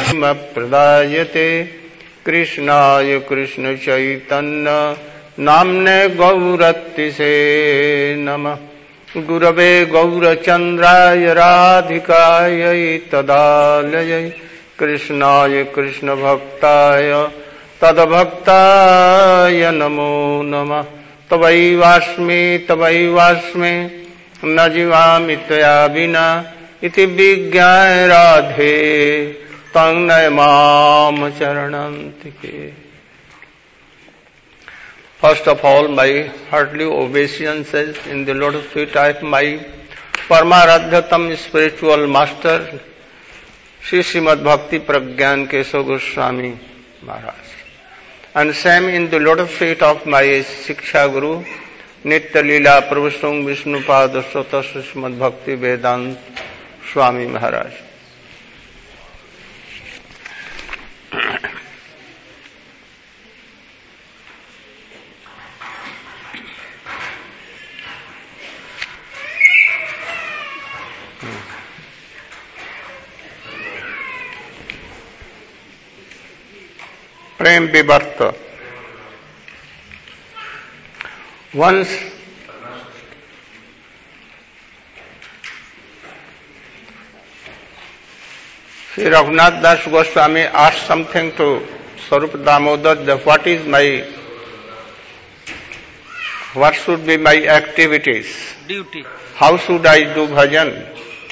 प्रदायते कृष्णाय कृष्ण चैतन्य नाम्ने गौरतिसे नमः। गुरवे गौरचन्द्राय राधिकायै तदालयै कृष्णाय कृष्ण भक्ताय तद्भक्ताय नमो नमः। तवैवास्मि न जीवामि त्वया विना इति विज्ञाय राधे तं नय माम चरणन्तिके। First of all, my heartily obeisances in the lotus feet of my Paramaradhyatam spiritual master, Sri Srimad Bhakti Pragyan Kesava Goswami Maharaj. And same in the lotus feet of my Siksha Guru, Nitya Leela Prabhustam Vishnupada Sota Srimad Bhakti Vedant Swami Maharaj. Prem Vivarta. Once Sri Raghunath Das Goswami asked something to Sarup Damodar that what should be my activities? Duty. How should I do bhajan?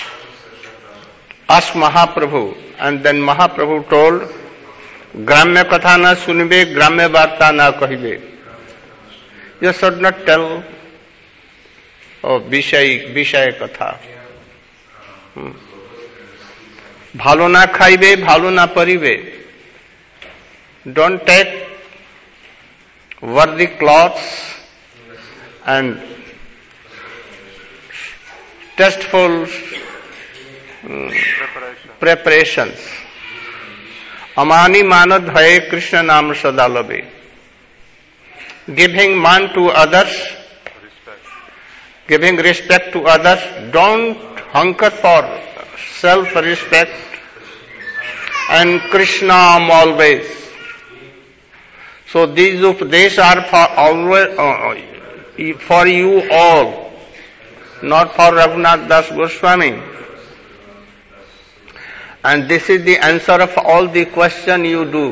Ask Mahaprabhu. And then Mahaprabhu told, ग्राम्य कथा न सुनबे, ग्राम्य वार्ता न कहिबे. You should not tell বিষয় কথা. ভালো না খাইবে, ভালো না পরিবে. Don't take worthy clothes and tasteful preparations. Amani manad hai Krishna naam sada labe. Giving man to others, giving respect to others, don't hunker for self-respect and Krishna always. So these upadesh are for you all, not for Raghunath Das Goswami. And this is the answer of all the question you do.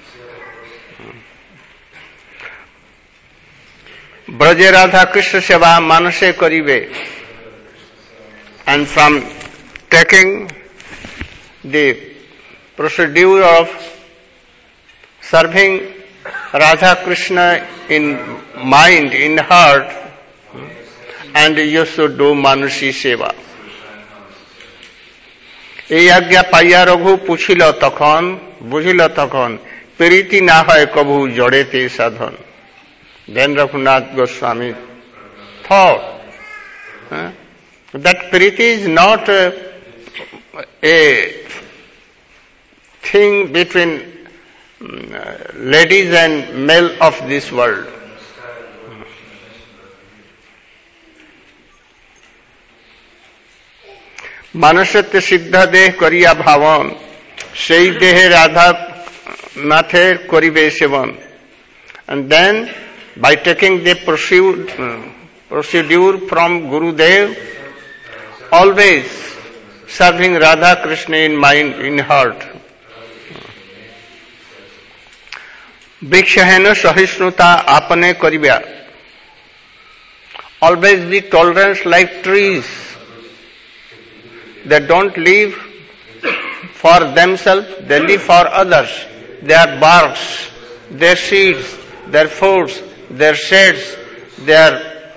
Braje Radha Krishna Seva Manase Karibe. And from taking the procedure of serving Radha Krishna in mind, in heart, and you should do Manushi Seva. এই আজ্ঞা পাইয়া রঘু পুছিল তখন, বুঝিল তখন, প্রীতি না হয় কভু জড়েতে সাধন. Then Raghunath Goswami thought that priti is not a thing between ladies and male of this world. মানুষত্ব সিদ্ধ দেহ করিয়া ভাবন, সেই দেহে রাধা নাথের করিবে সেবন. And then by taking the procedure from Gurudev, always serving Radha Krishna in mind, in heart. Bhikshahen sahisnuta apane kariba. Always be tolerant like trees. They don't live for themselves, they live for others. Their barks, their seeds, their fruits, their shades, their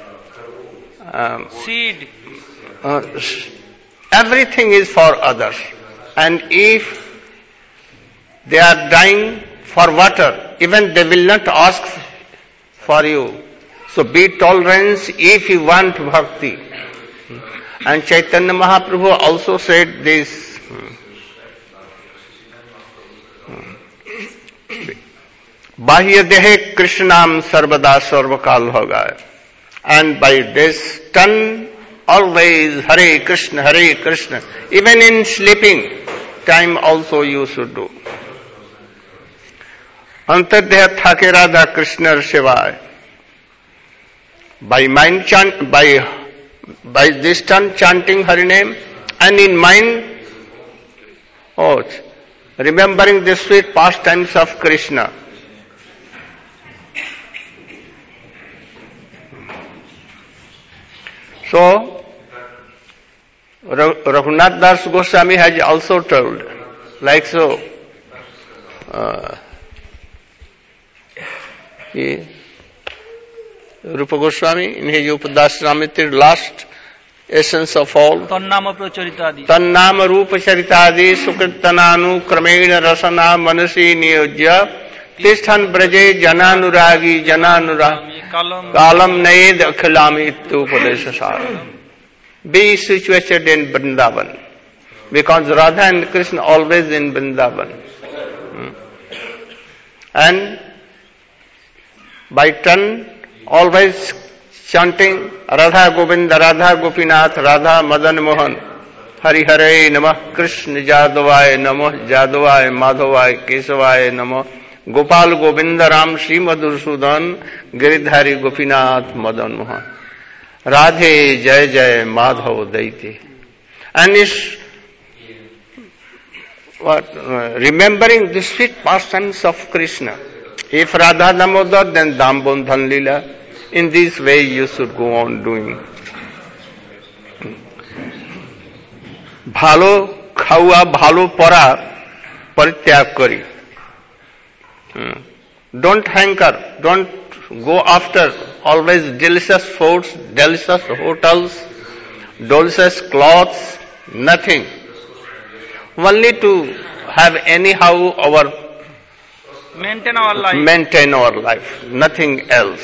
seed. Everything is for others. And if they are dying for water, even they will not ask for you. So be tolerant if you want bhakti. And Chaitanya Mahaprabhu also said this. Bahya dehe Krishnam sarvada sarvakal hoga. And by this turn always Hare Krishna, even in sleeping. time also you should do. Antardeh thake Radha Krishna Shivaya. By mind chant, by this time chanting Hari name, and in mind, remembering the sweet pastimes of Krishna. So, Raghunath Das Goswami has also told, like so, Rupa Goswami in his Upadasramrita, last essence of all, Tannama Rupa Charitadi Sukritananu Kramena Rasana Manasi Niyojya Tisthan Braje Jananuragi Kalam Naid Akhilami Upadesasara. Be situated in Vrindavan, because Radha and Krishna always in Vrindavan. And by turn, always chanting Radha Govinda, Radha Gopinath, Radha Madan Mohan, Hari Hare Namah, Krishna Jadavaya Namah, Jadavaya Madhavaya Kesavaya Namah, Gopal Govinda Ram Shri Madhusudan, Giridhari Gopinath Madan Mohan, Radhe Jai Jai Madhav Daiti. And is remembering the sweet pastimes of Krishna. If Radha Damodar, then Dambodhan Lila. In this way you should go on doing. Bhalo khaua, bhalo para, parityag kari. Don't hanker, don't go after always delicious foods, delicious hotels, delicious clothes, nothing. Only to have anyhow maintain our life, nothing else.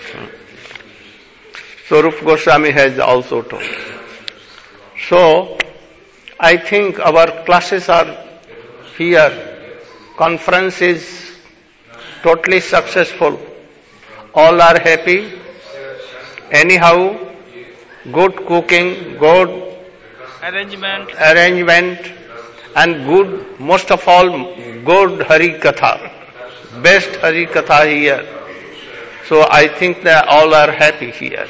So Rupa Goswami has also told. So, I think our classes are here, conference is totally successful. All are happy. Anyhow, good cooking, good arrangement, and good, most of all, good Hari Katha. Best Hari Katha here. So I think that all are happy here.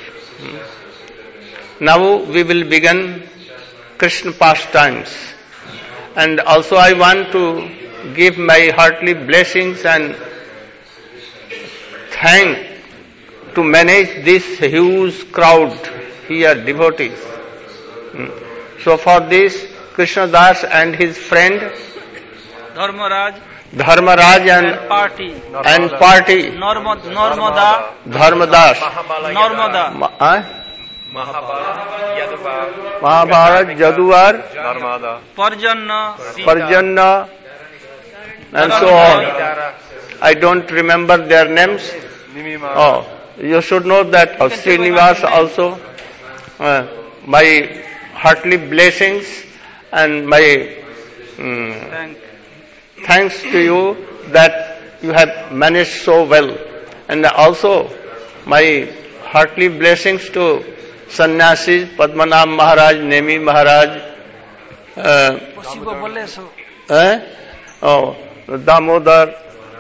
Now we will begin Krishna pastimes. And also I want to give my heartily blessings and thank to manage this huge crowd here, devotees. So for this, Krishna Das and his friend Dharmaraj and party Dharmadas Mahabharat Jaduar Parjanna and so on. I don't remember their names. You should know that Srinivas also. My heartily blessings and my thanks to you that you have managed so well. And also my heartily blessings to sannyasis, Padmanabh Maharaj, Nemi Maharaj, Damodar,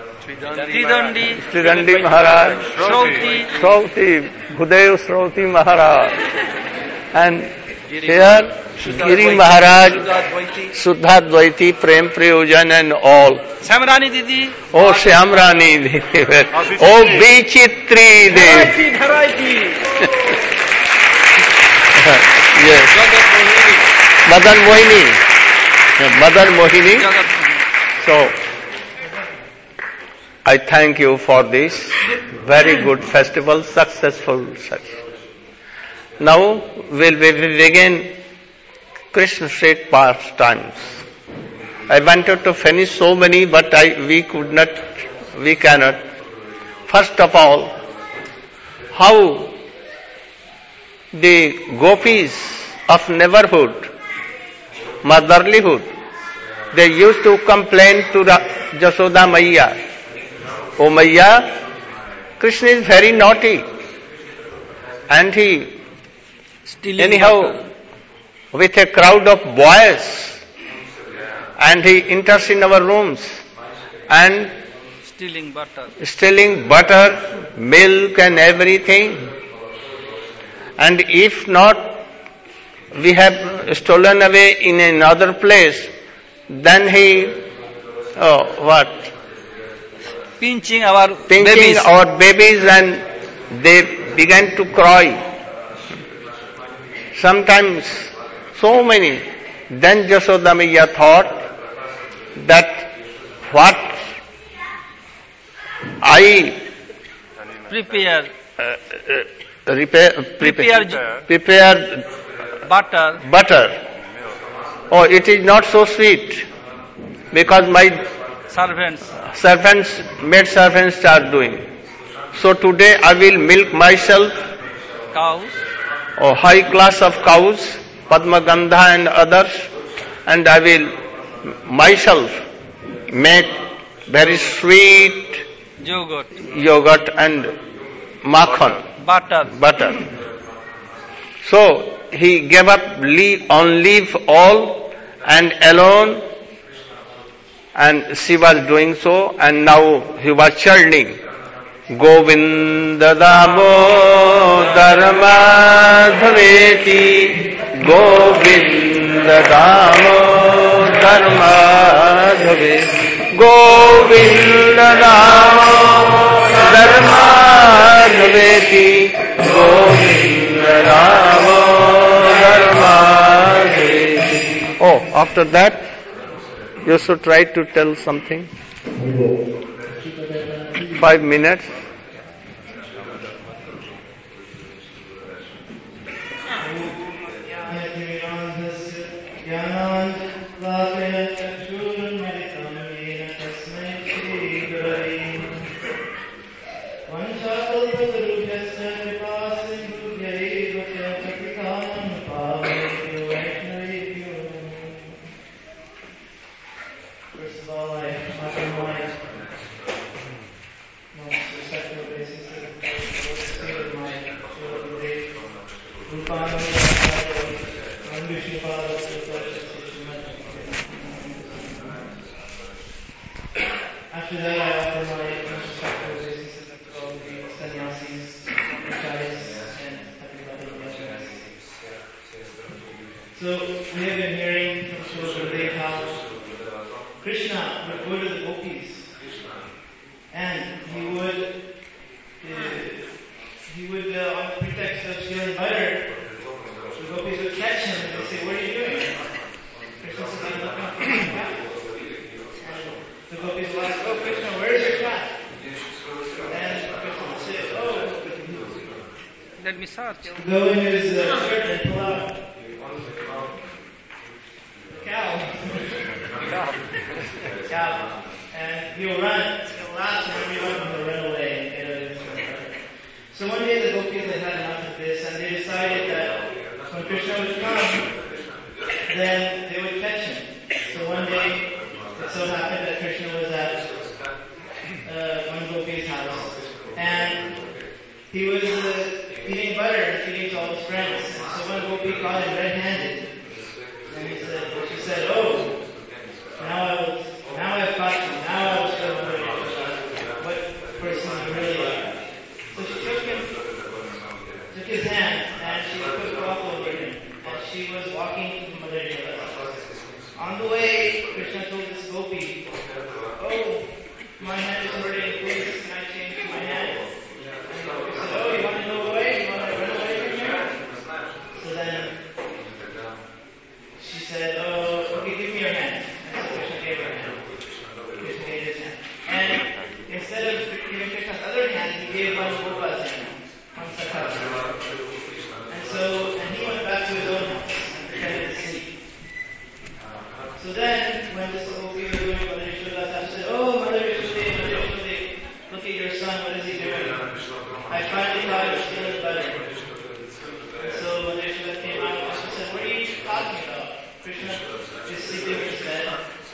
Tridandi Maharaj, Shrauti, Bhudev Shrauti Maharaj, and here Giri Maharaj, Suddha Dvaiti, Prem Prayojan and all. Shyamrani Didi. Oh, Shyamrani Didi. Oh, Bichitri Devi. Yes. Madan Mohini. So, I thank you for this very good festival, successful such. Now we begin Krishna state pastimes. I wanted to finish so many, but we cannot. First of all, how the gopis of neighborhood, motherlyhood, they used to complain to Jasoda Maiya. Oh Maiya, Krishna is very naughty. And he, anyhow, with a crowd of boys and he enters in our rooms and stealing butter, milk and everything. And if not, we have stolen away in another place, then he, what? Pinching our babies and they began to cry. Sometimes so many. Then Yashoda Maiya thought that what I prepare butter. Oh, it is not so sweet because my maid servants are doing. So today I will milk myself. Cows. Or high class of cows, Padma Gandha and others, and I will myself make very sweet yogurt and makhan, butter. So he gave up on leave all and alone, and she was doing so, and now he was churning. Govinda Damodar Madhaveti, Govinda Damodar Madhaveti, Govinda Damodar Madhaveti, Govinda Damodar Madhaveti. Oh, after that, you should try to tell something. 5 minutes. After that, I offer my most respectful obeisances to all the sannyasis, acharyas, and Happy Bhagavad. So, we have been hearing from Srila Gurudev how Krishna would go to the gopis, and he would on the pretext of stealing butter, the gopis would catch him and they'd say, "What are you doing?" Krishna says, "I'm looking for my cat." The gopis will ask, "Oh Krishna, where's your cat?" And Krishna will say, "Oh, let me search." Go in his shirt and pull out the cow. And he'll run. He'll laugh and everyone will run away and get away from him. So one day the gopis had had enough of this and they decided that when Krishna would come, then they would catch him. So one day it so happened that Krishna was at one gopi's house and he was eating butter and feeding to all his friends. So one gopi caught him red-handed and she said, "Oh, now I've caught you. Now I will show what person you really are." So she took his hand and she put cloth over him and she was walking to Mother Yashoda. On the way, Krishna told this gopi, "Oh, my hand is hurting, please, can I change my hand?" And the gopi said, "Oh, you want to go away? You want to run away from here?" So then she said, "Oh, okay, give me your hand." And so Krishna gave her hand. Krishna gave his hand. And instead of giving Krishna's other hand, he gave one Gopa's hand, one Sakha's hand. And he went back to his own house and pretended to sleep. So then, when this gopi was doing Mother Yashoda, she said, "Oh, Mother Yashoda, look at your son, what is he doing? I finally caught him stealing butter." And so Mother Yashoda came out and she said, "What are you talking about? Krishna is sleeping in his bed."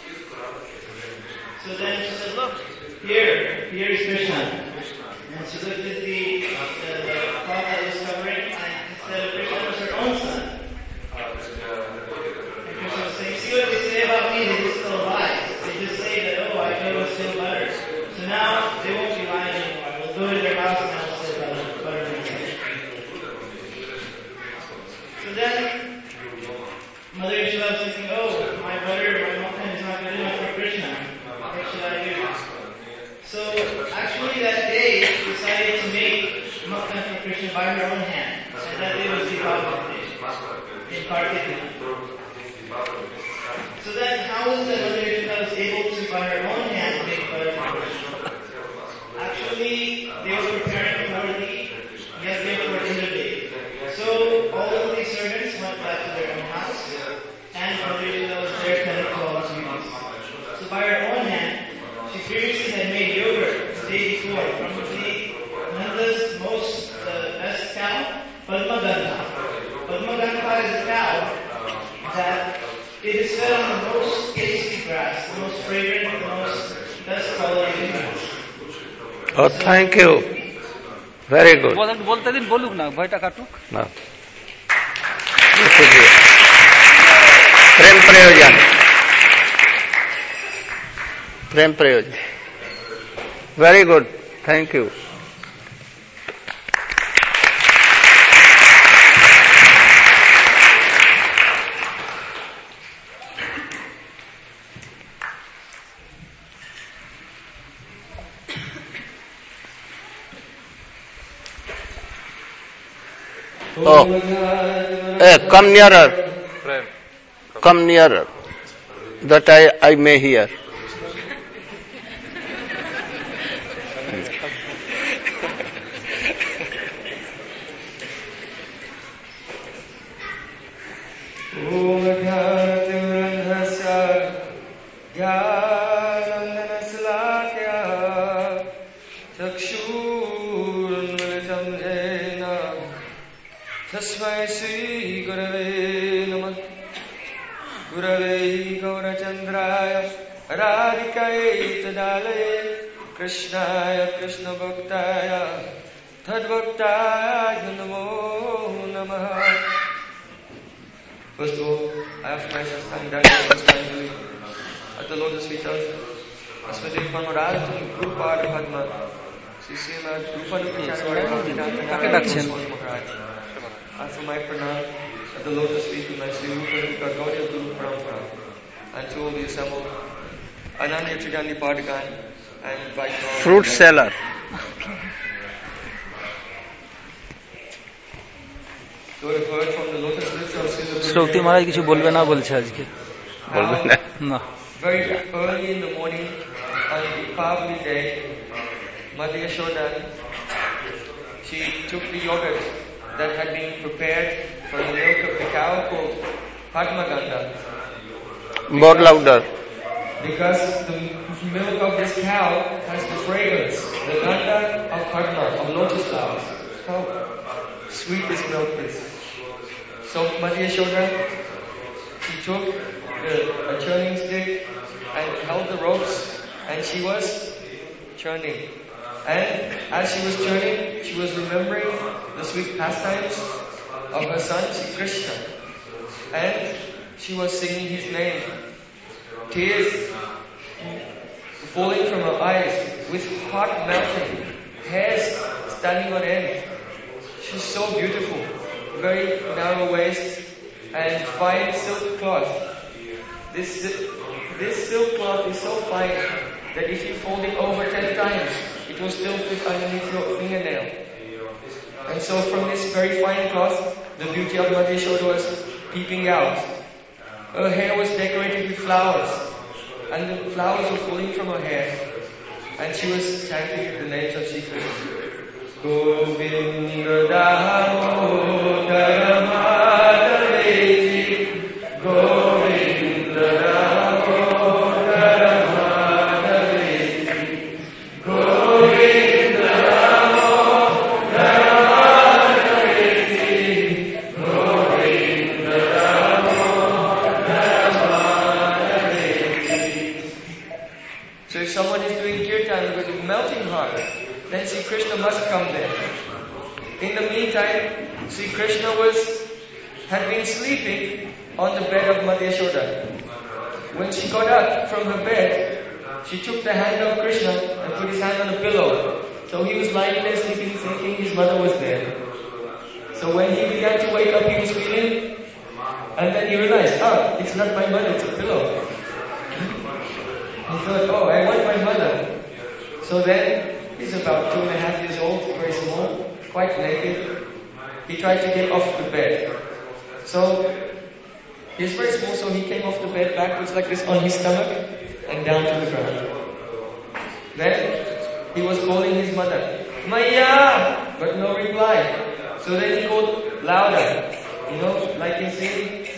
So then she said, "Look, here is Krishna." And she looked at the cloth that was covering, and instead of Krishna, it was her own son. And Krishna was saying, "See what they say about me? They tell lies. They just say that, oh, I go steal butter. So now they won't be lying anymore. They'll go to their house and they'll steal butter anymore. So then, Mother Yashoda was thinking, oh, my butter, my Makhan is not good enough for Krishna. What should I do? So actually that day, she decided to make Makhan for Krishna by her own hand. And that day was Deepavali day, in Kartika. So then how is it that Mother Yashoda was able to, by her own hand, make butter for Krishna? Actually, they were preparing for the yajna for Indra Day. So all of these servants went back to their own house, and Mother Yashoda was there tending to all the duties. So by her own hand, she previously had made yogurt the day before from the Nanda's most best cow, Padmagandha. Padmagandha is a cow that it is fed on the most tasty grass, the most fragrant, the most best quality grass. Oh, thank you. Very good. बोलते दिन बोलूँ ना भाईटा काटूँ No. प्रेम प्रयोजन प्रेम प्रयोजन very good thank you Oh, hey, come nearer. Come nearer, that I may hear. तस्मै श्री गुरवे नमः गुरवे गौरचन्द्राय राधिकायै तदालये कृष्णाय कृष्णभक्ताय तद्भक्ताय नमो नमः. First of all, I have pleasure standing down here at the lotus feet of Asmati Paramaradha Gurupad Padma Sri Srimad Rupanuga Chaturanga Maharaj. And for my pranam at the lotus feet of my Sri Rupanuga Gaudiya Guru Parampara, and to all the assembled Ananya Tridandi Padagan and Vaishnava Fruit seller. So we've heard from the lotus lips of Srila Shroti महाराज किसी बोलबे ना बोलছে আজকে না. Very early in the morning on Deepavali day, Mother Yashoda, she took the yogurt that had been prepared from the milk of the cow called Padmagandha. More louder. Because the milk of this cow has the fragrance, the gandha of Padma, of lotus flowers. How sweet this milk is. So Mother Yashoda, she took a churning stick and held the ropes, and she was churning. And as she was churning, she was remembering the sweet pastimes of her son, Sri Krishna. And she was singing his name. Tears falling from her eyes, with heart melting, hairs standing on end. She's so beautiful, very narrow waist and fine silk cloth. This silk cloth is so fine that if you fold it over 10 times, it will still fit underneath your fingernail. And so from this very fine cloth, the beauty of Mother Yashoda was peeping out. Her hair was decorated with flowers, and the flowers were falling from her hair, and she was chanting the names of Sri Krishna. Govinda Damodara Madhaveti, Govinda Damodara Madhaveti, Govinda Damodara Madhaveti, Govinda Damodara Madhaveti. So if someone is doing kirtan with a melting heart, then Sri Krishna must come there. In the meantime, Sri Krishna had been sleeping on the bed of Mother Yashoda. when she got up from her bed, she took the hand of Krishna and put his hand on a pillow. So he was lying there sleeping, thinking his mother was there. So when he began to wake up, he was feeling, and then he realized, it's not my mother, it's a pillow. He thought, I want my mother. So then, he's about 2.5 years old, very small, quite naked. He tried to get off the bed. So, he's very small, so he came off the bed backwards like this on his stomach and down to the ground. Then, he was calling his mother, Maya! But no reply. So then he called louder. Like in singing,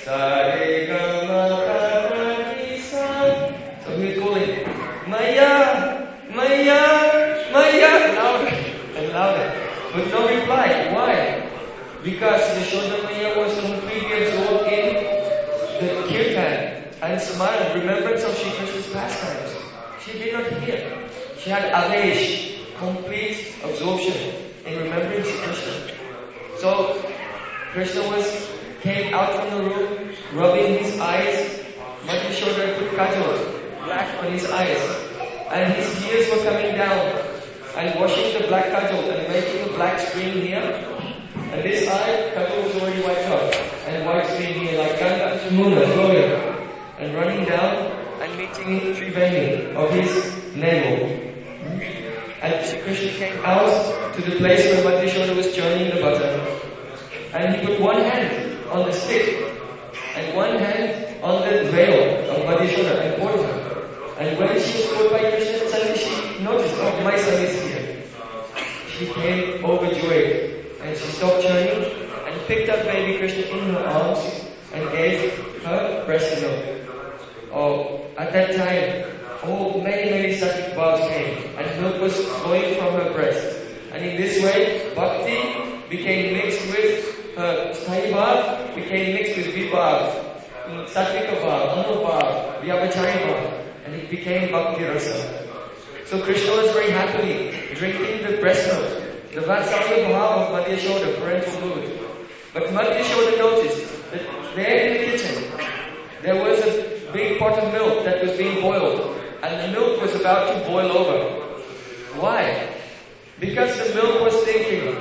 Sa-re-ga-ma-pa-ra-ni-sa. So he was calling, Maya! Maya! Maya! Louder and louder. But no reply. Why? Because Yashoda Maya was completely absorbed in the kirtan and smile, remembrance of Shri Krishna's pastimes. She did not hear. She had avesh, complete absorption in remembering Shri Krishna. So Krishna came out from the room, rubbing his eyes. Madhya Yashoda put kajal, black on his eyes. And his tears were coming down and washing the black kajal and making a black stream here. And this eye, kajal was already wiped out. And white stream here like Ganga, Muna, flowing. And running down and meeting Triveni of his navel. And Shri Krishna came out to the place where Madhya Yashoda was churning the butter. And he put one hand on the stick and one hand on the veil of Madhya Yashoda and poured her. And when she was caught by Krishna, suddenly she noticed, my son is here. She became overjoyed and she stopped churning and picked up baby Krishna in her arms and gave her breast milk. At that time, many sattvic bhavs came and milk was flowing from her breast. And in this way, bhakti became mixed with her sthai bhav, became mixed with vibhav, sattvika bhav, anubhav, vyabhachari bhav. And it became Bhakti Rasa. So Krishna was very happily drinking the breast milk, the Vatsalya Bhav of Madhya Yashoda, parental fluid. But Madhya Yashoda noticed that there in the kitchen, there was a big pot of milk that was being boiled, and the milk was about to boil over. Why? Because the milk was thinking,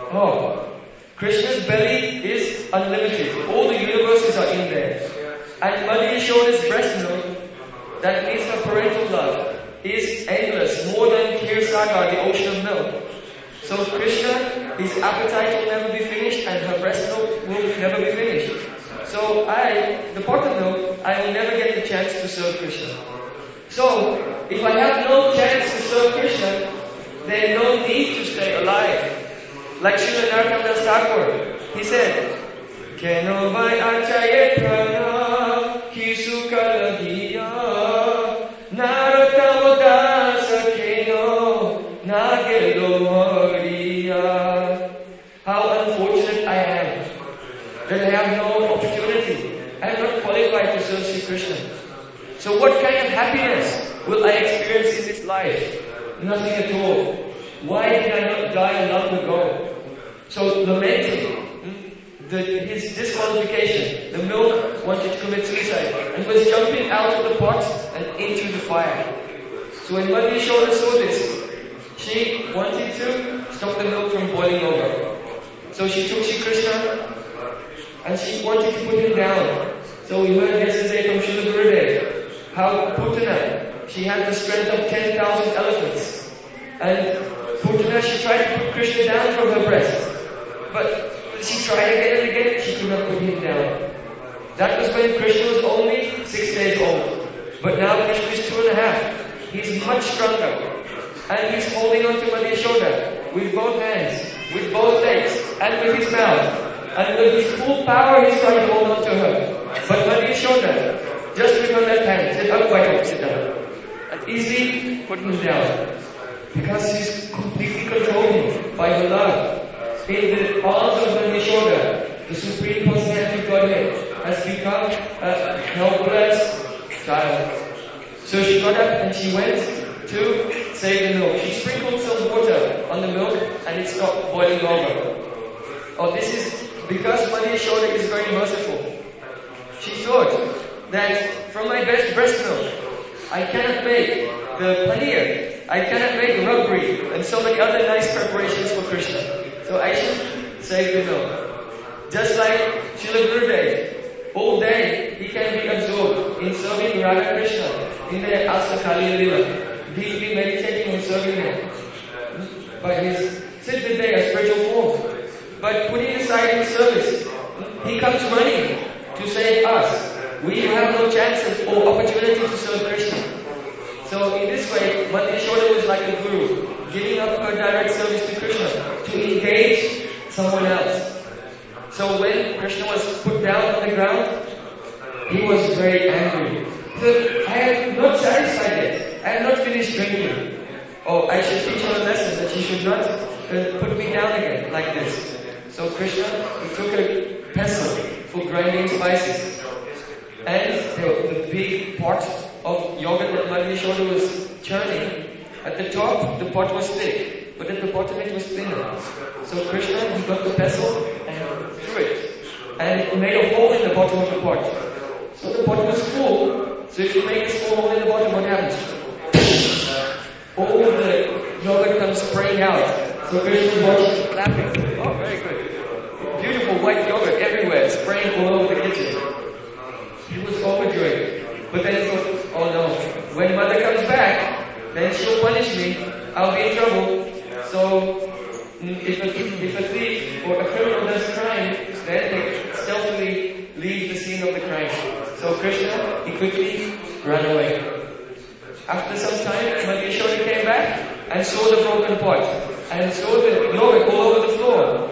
Krishna's belly is unlimited. All the universes are in there. And Madhya Yashoda's breast milk, that means her parental love, is endless, more than Kir Sagar, the ocean of milk. So Krishna, his appetite will never be finished and her breast milk will never be finished. So the pot of milk, I will never get the chance to serve Krishna. So, if I have no chance to serve Krishna, then no need to stay alive. Like Srila Narottam Das Thakur, he said, Keno vai achaye prana kisu kalagiya Narottam Das Keno nagelo hariya. How unfortunate I am that I have no opportunity. I am not qualified to serve Sri Krishna. So what kind of happiness will I experience in this life? Nothing at all. Why did I not die long ago? So lamenting his disqualification, the milk wanted to commit suicide and was jumping out of the pot and into the fire. So when Madhya Yashoda saw this, she wanted to stop the milk from boiling over. So she took Shri Krishna and she wanted to put him down. So we heard yesterday from Srila Gurudev how Putana, she had the strength of 10,000 elephants. And Putana, she tried to put Krishna down from her breast. But she tried again and again, she could not put him down. That was when Krishna was only 6 days old. But now Krishna is 2.5. He's much stronger. And he's holding on to Madhya Yashoda with both hands, with both legs, and with his mouth. And with his full power, he's trying to hold on to her. But Madhya Yashoda, just with her left hand, said, quite up, sit down. And easily put him down. Because she's completely controlled by her love. In the arms of Madhya Yashoda, the Supreme Personality of Godhead has become a helpless child. So she got up and she went to save the milk. She sprinkled some water on the milk and it stopped boiling over. This is because Madhya Yashoda is very merciful. She thought that from my best breast milk, I cannot make the paneer, I cannot make rabri, and so many other nice preparations for Krishna. So I should save the milk. Just like Srila Gurudev, all day he can be absorbed in serving Radha Krishna in the Asakali Lila. He will be meditating on serving him by his Siddha spiritual form. But putting aside his service, he comes running to save us. We have no chances or opportunity to serve Krishna. So in this way, Mati Yashoda was like a guru, giving up her direct service to Krishna to engage someone else. So when Krishna was put down on the ground, he was very angry. He said, I am not satisfied yet. I have not finished drinking. Oh, I should teach her a lesson that she should not put me down again like this. So Krishna, he took a pestle for grinding spices. And the big pot of yogurt that Mati Yashoda was churning, at the top the pot was thick, but at the bottom it was thinner. So Krishna, he got the pestle and threw it. And it made a hole in the bottom of the pot. So the pot was full. So if you make a small hole in the bottom, what happens? All the yogurt comes spraying out. So Krishna was clapping. Oh, very good. Beautiful white yogurt everywhere, spraying all over the kitchen. He was overjoyed. But then he thought, oh no, when mother comes back, then she'll punish me. I'll be in trouble. So if a thief or a criminal does crime, then they stealthily leave the scene of the crime. So Krishna, he quickly ran away. After some time, Mati Yashoda came back and saw the broken pot and saw the yogurt all over the floor.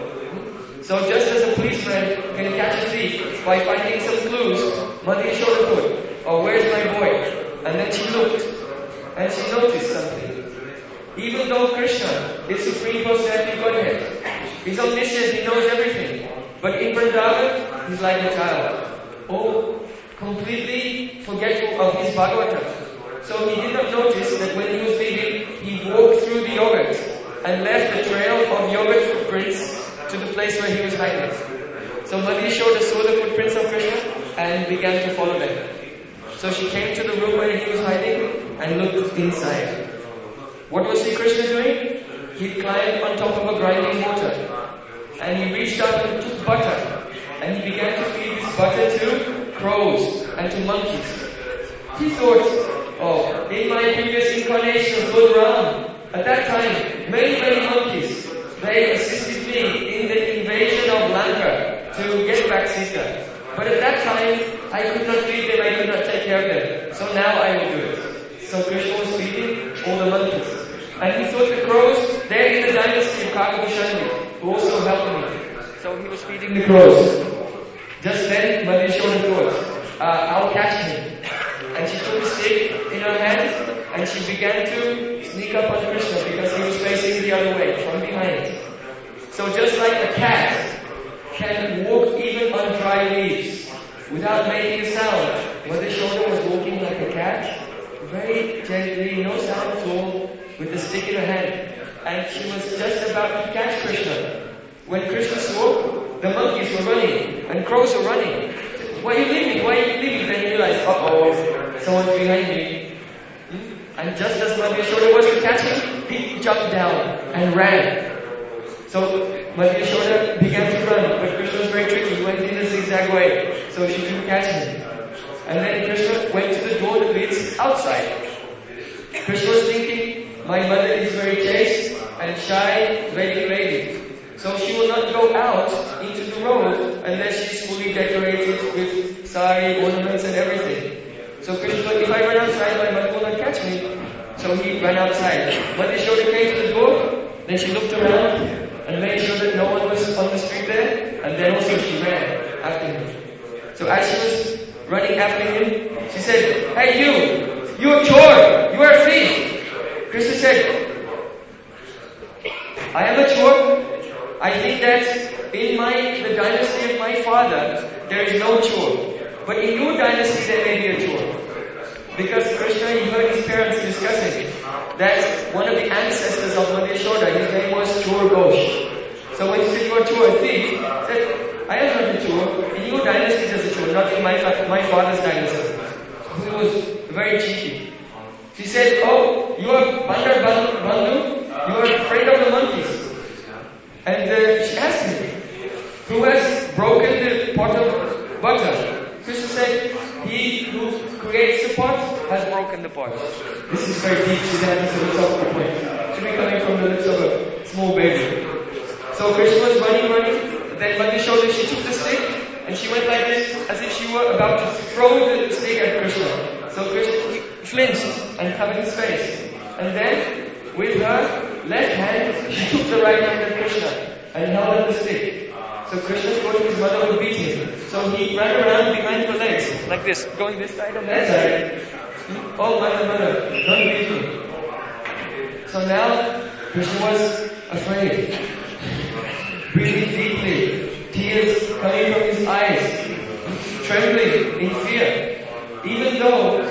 So just as a policeman can catch a thief by finding some clues, Mati Yashoda thought, oh, where's my boy? And then she looked and she noticed something. Even though Krishna is Supreme Personality Godhead, he's omniscient, he knows everything. But in Vrindavan, he's like a child. Oh, completely forgetful of his Bhagavatam. So he did not notice that when he was leaving, he walked through the yogurt and left a trail of yogurt footprints to the place where he was hiding. So Mati Yashoda saw the footprints of Krishna and began to follow them. So she came to the room where he was hiding and looked inside. What was Sri Krishna doing? He climbed on top of a grinding mortar and he reached up and took butter and he began to feed this butter to crows and to monkeys. He thought, oh, in my previous incarnation, Lord Ram, at that time, many monkeys, they assisted me in the invasion of Lanka to get back Sita. But at that time, I could not feed them, I could not take care of them. So now I will do it. So Krishna was feeding all the monkeys. And he thought the crows, they're in the dynasty of Kakabhushani, who also helped me. So he was feeding the crows. Just then, Mati Yashoda thought, I'll catch him. And she took a stick in her hand and she began to sneak up on Krishna because he was facing the other way, from behind. So just like a cat can walk even on dry leaves without making a sound, Mati Yashoda was walking like a cat, very gently, no sound at all, with the stick in her hand. And she was just about to catch Krishna. When Krishna saw, the monkeys were running and crows were running. Why are you leaving? Why are you leaving? Then he realized, uh-oh, someone's behind me. And just as Mati Yashoda was to catch him, he jumped down and ran. So Mati Yashoda began to run, but Krishna was very tricky. He went in a zigzag way, so she couldn't catch him. And then Krishna went to the door that leads outside. Krishna was thinking, my mother is very chaste and shy, very lady. So she will not go out into the road unless she's fully decorated with sari, ornaments and everything. So Krishna thought, if I run outside, my mother will not catch me. So he ran outside. Mati Yashoda came to the door, then she looked around and made sure that no one was on the street there, and then also she ran after him. So as she was running after him, she said, hey you're a chore, you are a thief. Krishna said, I am a chore. I think that in the dynasty of my father, there is no chore. But in your dynasty, there may be a chore. Because Krishna, he heard his parents discussing that one of the ancestors of Mati Yashoda, his name was Chor Ghosh. So when he said, you are 2 or 3, he said, I am not a 2. In your dynasty there's a 2, not in my father's dynasty. So he was very cheeky. She said, oh, you are Bandar Bandhu? You are afraid of the monkeys. And she asked him, who has broken the pot of butter? Krishna said, he who creates the pot has broken the pot. This is very deep, she said, this is a point. It should be coming from the lips of a small baby. So Krishna was running. Then Mati showed that she took the stick and she went like this as if she were about to throw the stick at Krishna. So Krishna flinched and covered his face. And then with her left hand, she took the right hand of Krishna and held up the stick. So Krishna thought his mother would beat him. So he ran around behind her legs, like this, going this side and that side. Oh, mother, don't beat me. So now, Krishna was afraid. Breathing deeply, tears coming from his eyes, trembling in fear. Even though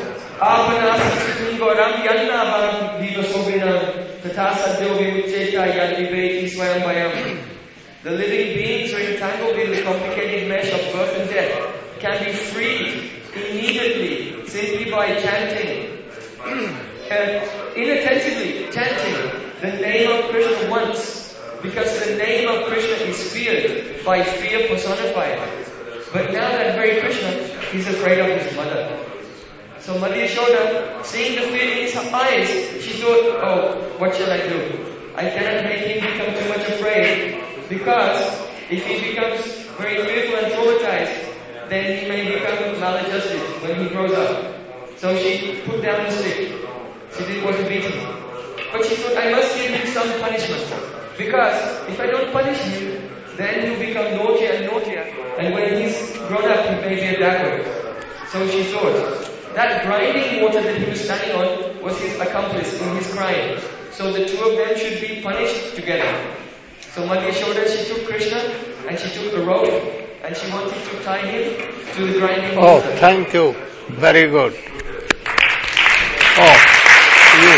the living beings are entangled in the complicated mesh of birth and death, can be freed immediately simply by chanting, inattentively chanting the name of Krishna once, because the name of Krishna is feared by fear personified. But now that very Krishna is afraid of his mother. So Mother Yashoda, seeing the fear in his eyes, she thought, oh, what shall I do? I cannot make him become too much afraid, because if he becomes very fearful and traumatized, then he may become maladjusted when he grows up. So she put down the stick. She didn't want to beat him. But she thought, I must give him some punishment. Because if I don't punish him, then he'll become naughtier and naughtier. And when he's grown up, he may be a dagger. So she thought, that grinding water that he was standing on was his accomplice in his crime. So the two of them should be punished together. So Mother Yashoda, she took Krishna and she took a rope and she wanted to tie him to the grinding water. Oh, thank you. Very good. Oh, you.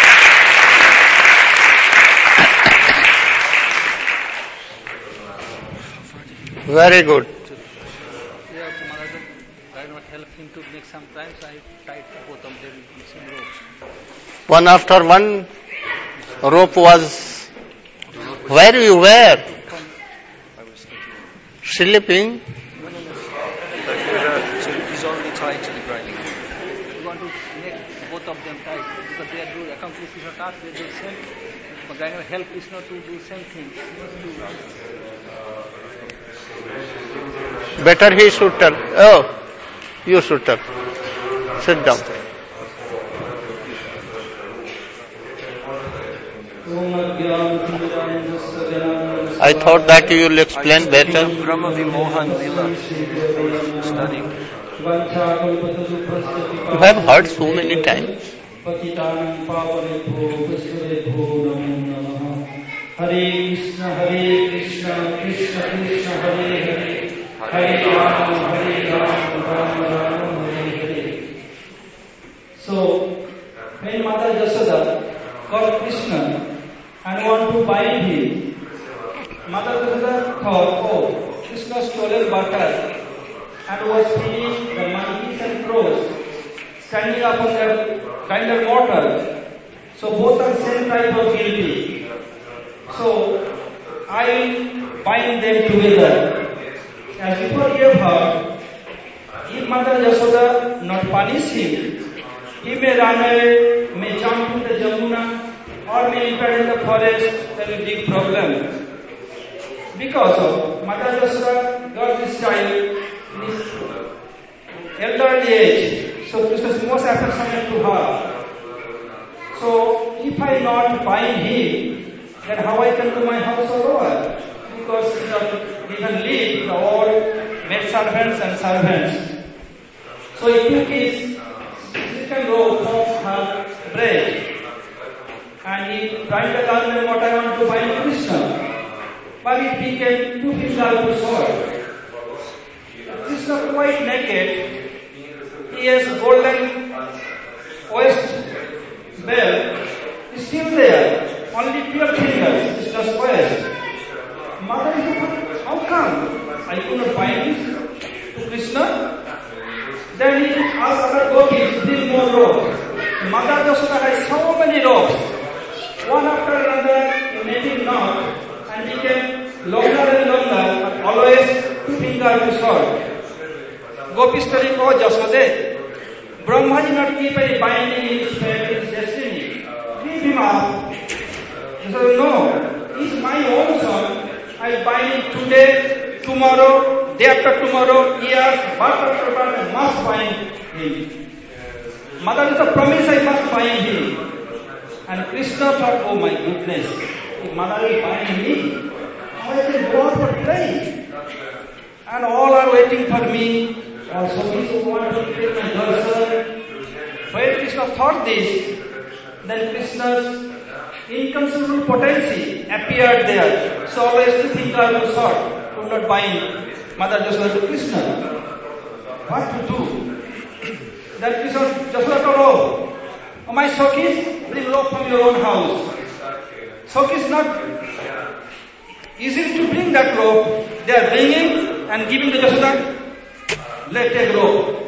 Very good. To make some time, so I tied both of them in some ropes. One after one rope was where you were? Sleeping. So he's already tied to the grinding. We want to make both of them tied because they do accomplish Krishna task, they do same. But I help Krishna to do same thing. Better he should tell. Oh. You should tell. Sit down. I thought that you will explain better. Brahma Vimohan Lila studying. You have heard so many times. Hare Krishna, Krishna Krishna, Hare Hare. Hare Rama, Rama Rama, Hare Hare. So, when Mother Yashoda got Krishna and want to bind him, Mother Yashoda thought, oh, Krishna stole butter and was feeding the monkeys and crows standing up on the grinder mortar. So both are same type of guilty. So I will bind them together. As before you have heard, if Mother Yashoda not punish him, he may run away, may jump into the Jamuna, or may enter in the forest. That is a big problem. Because of Mother Yashoda got this child in his elderly age, so Krishna is most affectionate to her. So if I not bind him, then how I can do my household over? Because we can live the all maid servants and servants. So he took his second rope from her breast and he tried to tell them what I want to bind Krishna. But it became too difficult to solve. Krishna quite naked. He has golden waist belt. It's still there. Only 12 fingers. It's just waist. Mother Yashoda, how come I could not bind this to Krishna? Then he asked other gopis, bring more ropes. Mother Yashoda had so many ropes. One after another, making knot, and became longer and longer, and always 2 fingers to sword. Gopis telling, oh Yashoda, Brahma did not keep a binding his fate, his destiny. Leave him up. He said, no, he's my own son. I bind him today, tomorrow, day after tomorrow, years, birth after birth, I must bind him. Mother is a promise, I must bind him. And Krishna thought, oh my goodness, if mother will bind me, how I can go out for playing? And all are waiting for me. Also, these who want to take my darshan. When Krishna thought this, then Krishna's inconceivable potency appeared there. So always 2 fingers were short, could not bind Mother Yashoda to Krishna. What to do? Then Krishna Yashoda told, oh my Sakis, bring rope from your own house. Sakis not easy to bring that rope. They are bringing and giving to Yashoda. Let's take rope.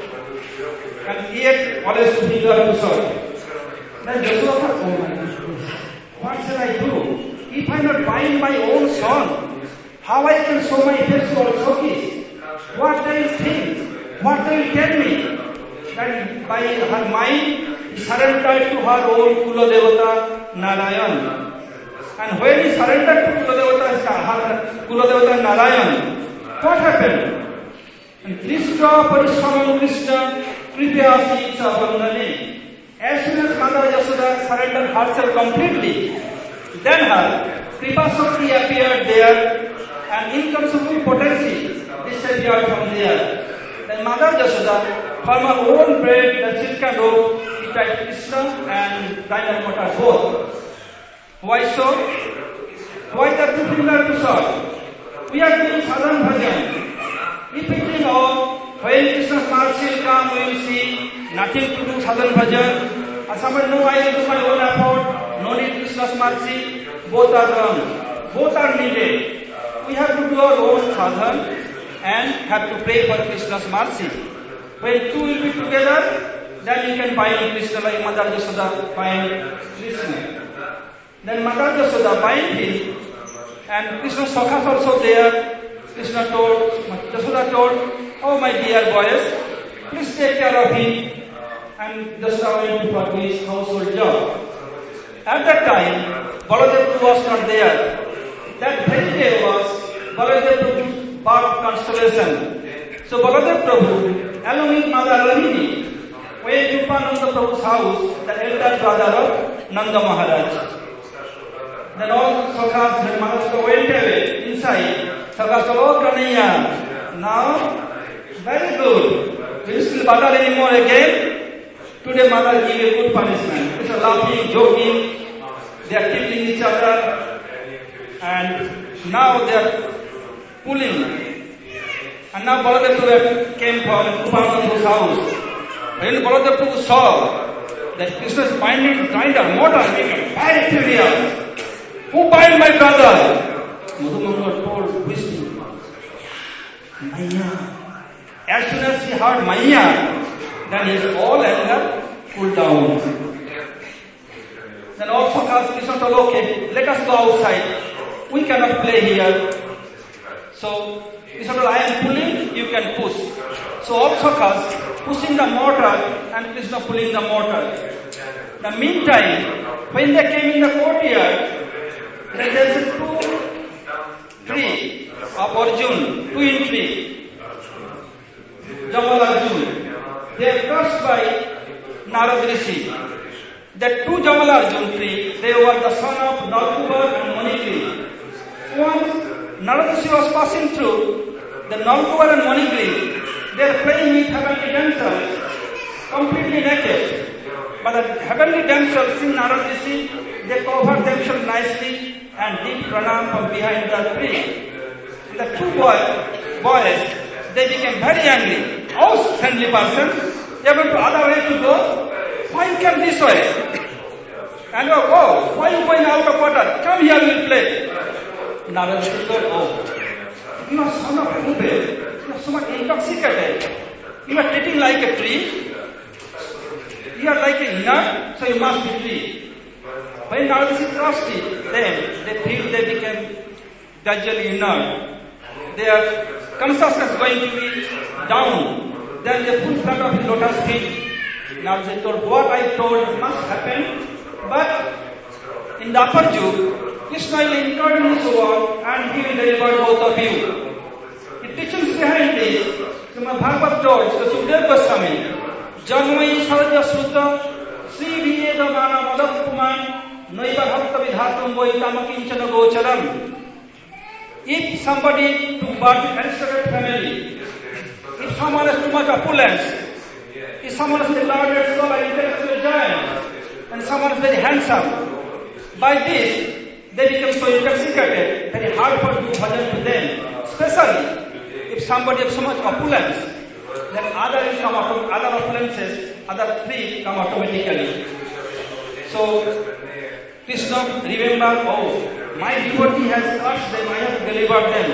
And yet always 2 fingers to short. Then Yashoda thought, oh my goodness, what shall I do? If I not bind my own son, how I can show my face to all Sakis? What they will think? What they will tell me? That by her mind, surrendered to her own Kula Devata Narayan. And when he surrendered to Kula Devata Narayan, what happened? And Krishna Parishramam Krishna Kripyasi Chavandane. As soon as Mother Yashoda surrendered herself completely, then her Kripa Shakti appeared there and inconceivable potency disappeared from there. Then Mother Yashoda, from her own bread, the silken robe, he tied Krishna and Dynamata both. Why so? Why the 2 fingers to short? We are doing sadhan bhajan. If it is all, when Krishna's march will come, we will see nothing to do sadhan bhajan. And somebody, no, I will do my own effort, no need Krishna's mercy. Both are wrong. Both are needed. We have to do our own sadhan and have to pray for Krishna's mercy. When 2 will be together, then you can bind Krishna like Mother Yashoda bind Krishna. Then Mother Yashoda bind him, and Krishna's Sakhas also there. Krishna told, Yashoda told, oh my dear boys, please take care of him. And Yashoda went to perform his household job. At that time, Baladev was not there. That very day was Baladev Prabhu's birth constellation. So Baladev Prabhu, along with Mother Rahini, went to Upananda Prabhu's house, the elder brother of Nanda Maharaj. Then all Sakhas and Maharaj went away inside. Sakhas told, oh Kanaya, now, very good. We still battle anymore again. Today Mother gave a good punishment. It's a laughing, joking. They are killing each other. And now they are pulling. And now Baladev Prabhu came from Upananda Prabhu's house. When Baladev Prabhu saw that Krishna's binding grinder, mortar, became very furious. Who bind my brother? Madhumanga told Vishnu. Maya. As soon as he heard Maya, then his all anger cooled down. Then also Krishna told, okay, let us go outside. We cannot play here. So Krishna told, I am pulling, you can push. So all Sakhas pushing the mortar and Krishna pulling the mortar. In the meantime, when they came in the courtyard, there is a 2 tree of Arjun, 2 in tree. Jamal Arjun. They are cursed by Narad Rishi. That 2 Jamal Arjun tree, they were the son of Nalkubar and Manigri. Once Narad Rishi was passing through, the Nalkubar and Manigri, they are playing with heavenly damsels, completely naked. But the heavenly damsels in Narad Rishi, they covered themselves nicely and did pranam from behind the tree. The 2 boys, they became very angry. Oh, friendly person, you are going to other way to go? Why you came this way? And oh, why you going out of water? Come here, we'll play. Narada said, oh, you are son of a Uber. You are so much intoxicated. You are treating like a tree. You are like a nut, so you must be tree. When Narada is thirsty, then they feel they become gradually inert. Their consciousness going to be down. Then they put front of his lotus feet. Narada told, what I told must happen, but in the upper Juke, Krishna will incarnate in his world and he will deliver both of you. The teachings behind this, Srimad Bhagavad told, the Sukadeva Goswami, Janmai Sarja Sutta, Sri Viyeda Mana Madhapuman, Noiva Bhakta Vidhatam Voitama Kinchana Gocharam. If somebody took birth in aristocratic family, if someone has too much opulence, if someone is a lauded soul or intellectual giant, and someone is very handsome, by this, they become so intoxicated, very hard for you to bhajan to them. Especially, if somebody has so much opulence, then other opulences, other three come automatically. So, Krishna, remember, oh, my devotee has urged them, I have delivered them.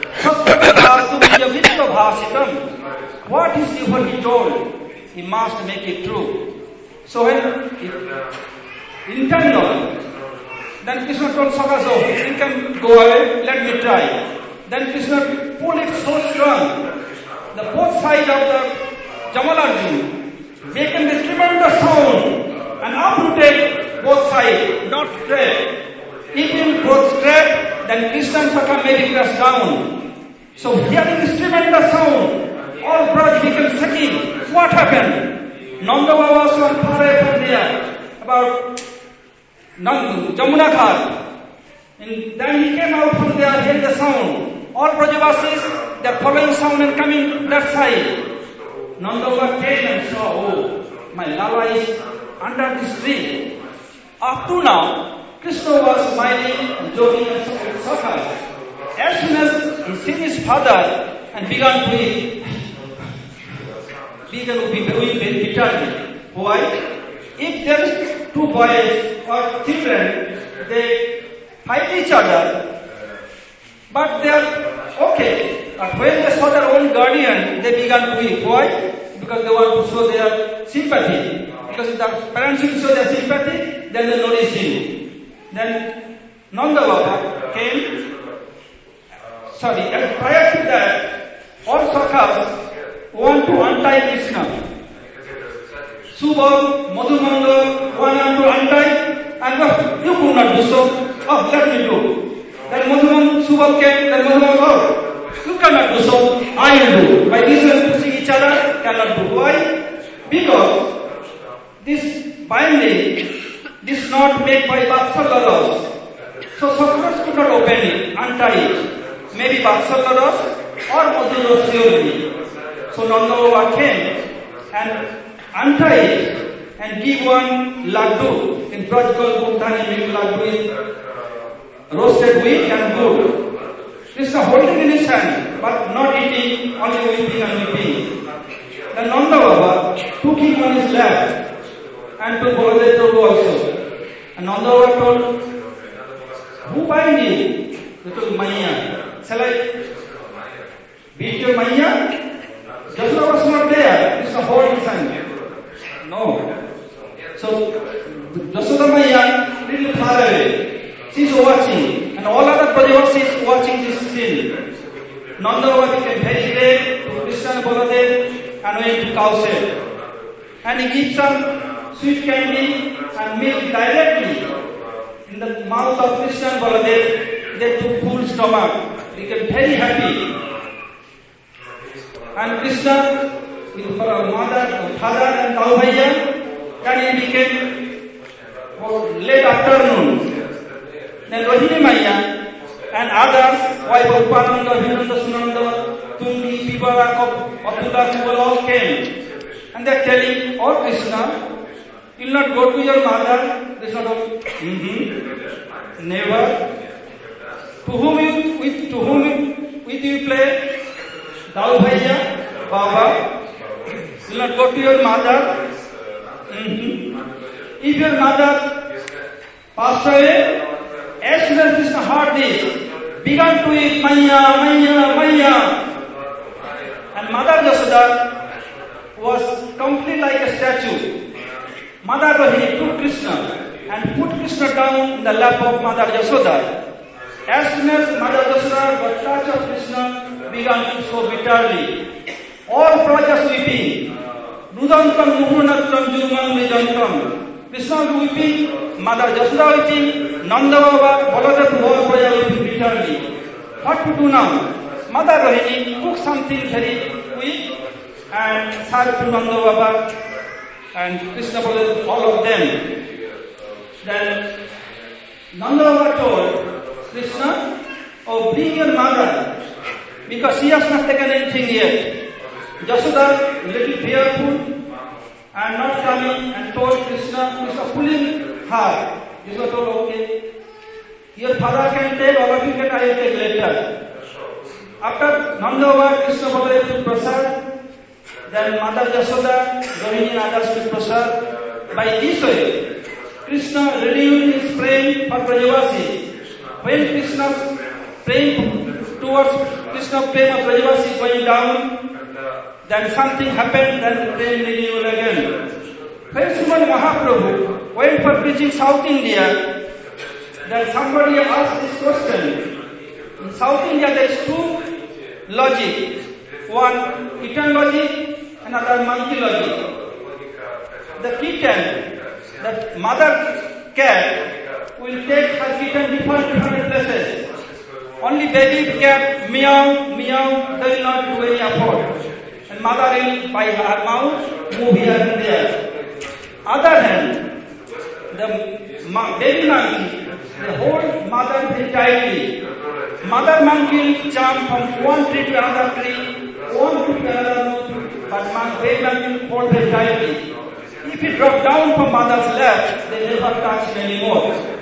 What is devotee told? He must make it true. So when internal, then Krishna told Sakasa, oh, you can go away, let me try. Then Krishna pulled it so strong. The both sides of the Jamalarjun making this tremendous sound and uprooted both sides, not straight. If you go straight, then Krishna and Sakha may be crushed down. So hearing this tremendous sound, all Braj became shaking. What happened? Nanda Baba was far away from there, about Jamuna Ghat. And then he came out from there, hearing the sound. All Brajavasis, they are following sound and coming that side. Nanda Baba came and saw, oh, my Lala is under this tree. Up to now, Krishna was smiling and joking and Sakha. As soon as he seen his father and began to be bitterly. Why? If there is two boys or children, they fight each other, but they are okay. But when they saw their own guardian, they began to weep. Why? Because they want to show their sympathy. Because if the parents will show their sympathy, then they notice him. Then Nanda Baba came. And prior to that, all Sakhas want to untie Krishna. Subal, Madhumanga wanted to untie, and you could not do so. Oh, let me do. Then Subal came, then Madhumanga, oh, you cannot do so. I will do. By this way, pushing each other, cannot do. Why? Because this binding, this knot made by Vatsalya. So Sakhas could not open it, untie it. Maybe Vatsalya or Madhura surely. So Nanda Baba came and untie it and give one laddu. In Prajkal Bhuttani milk laddu is roasted wheat and good. Krishna holding in his hand, but not eating, only weeping and weeping. Then Nanda Baba took him on his lap and took Baladev Prabhu also. And Nanda Baba told, who bind you? They told, Maya. Shall I beat your Maya? Jasura was not there. Krishna hold his hand. No. So, Jasura Maya, little far away. She is watching. And all other Brajavasis is watching this scene. Nanda Baba became very great to Krishna and Baladev and went to cow shed. And he gives some sweet candy and milk directly in the mouth of Krishna and Baladev. They took full stomach. They became very happy. And Krishna with father and Taubhaiya, and he became late afternoon. Then Rohini Maya and others, wife of Upananda, Vinanda, Sunanda, Tungi, Pibara, Atula, people all came. And they are telling, oh Krishna, you will not go to your mother. Krishna told, never. To whom you play? Taubhaiya, Baba. You will not go to your mother. If your mother passed away, as soon as Krishna heard this, began to weep, Maya, Maya, Maya. And Mother Yashoda was completely like a statue. Mother Rohini took Krishna and put Krishna down in the lap of Mother Yashoda. As soon as Mother Yashoda got touch of Krishna, began to sob bitterly. All Prajas weeping. Nudantam Nuhunatam Jurman Vijantam. Krishna was weeping, Mother Yashoda weeping, Nanda Baba, Baladev, all Praja weeping bitterly. What to do now? Mother Rohini took something very quick and served to Nanda Baba and Krishna Baladev, all of them. Then Nanda Baba told Krishna, oh, bring your mother, because she has not taken anything yet. Yashoda, little fearful and not coming, and told Krishna pulling her. Krishna told, okay, your father can take, all of you can, I will take later. After Nanda Baba, Krishna Baladev took prasad, then Mother Yashoda, Rohini and others took prasad. By this way, Krishna renewed his praying for Brajavasi. When Krishna praying towards Krishna prema Brajavasi going down, then something happened, then the praying renewed again. When Srimad Mahaprabhu went for preaching South India, then somebody asked this question. In South India there is two logic. One kitten logic, another monkey logic. The kitten, the mother cat, will take her kitten different places. Only baby cat meow, meow, they will not do any effort. And mother will, by her mouth, move here and there. Other hand, the baby monkey, they hold mother very tightly. Mother monkey will jump from one tree to another tree, one tree to another, but baby monkey will hold very tightly. If he drop down from mother's lap, they never touch him anymore.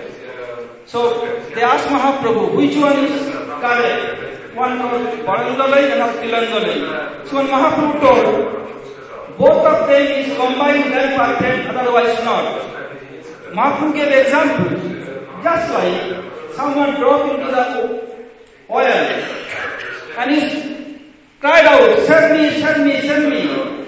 So they asked Mahaprabhu, which one is correct? One called Barandalai and Tilandalai. So when Mahaprabhu told, both of them is combined then perfect, otherwise not. Mahaprabhu gave example, just like someone dropped into the oil and he cried out, send me, send me, send me.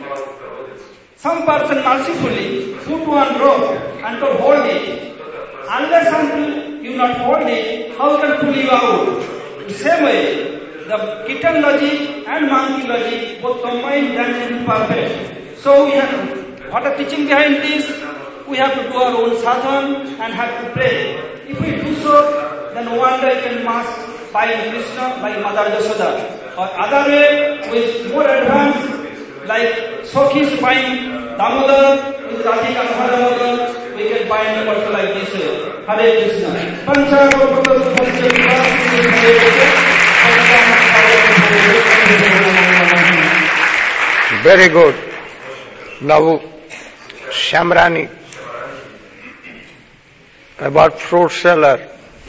Some person mercifully put one rope and told, hold it. Unless until you not hold it, how can pull you out? The same way, the kitten logic and monkey logic both combined then is perfect. So we have, what a teaching behind this? We have to do our own sadhana and have to pray. If we do so, then one day we can mass by Krishna, by Mother Yashoda. Or other way, with more advanced, like Sokhis find Damodar, with Radhika Damodar, we can find also like this way. Hare Krishna. Very good. Now, Shamrani, about fruit seller.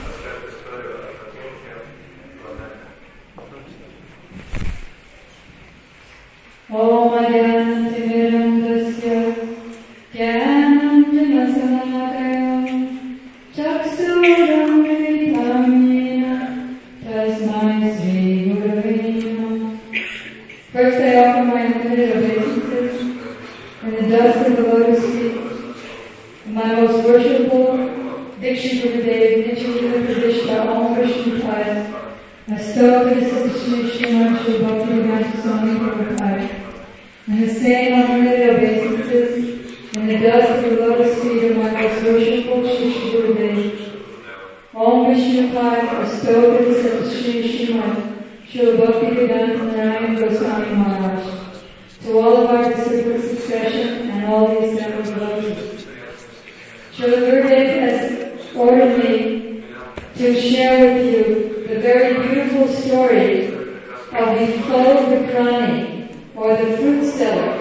Om Adhyantimiram Dasya Jnanam Janasanakaya Chaksuram Vitamina Tasmai Sri Gurave Namah. First I offer my unlimited obeisances in the dust of the lotus feet, my most worshipful Diksha Gurudev Nityaguru Pradishta Om Krishna Pai, Astoka Sri Srimad Shri Bhakti Swami Prabhupada, and the same unlimited obeisances in the dust of the lotus feet of my most worshipful Shri Gurudev. Om Krishna Pai, Astoka Sri Srimad Shri Bhakti Vedanta Goswami Maharaj. To all of our disciples succession and all the assembled devotees. Shri Gurudev has ordered me to share with you the very beautiful story of the Phal Vikrani, or the fruit seller.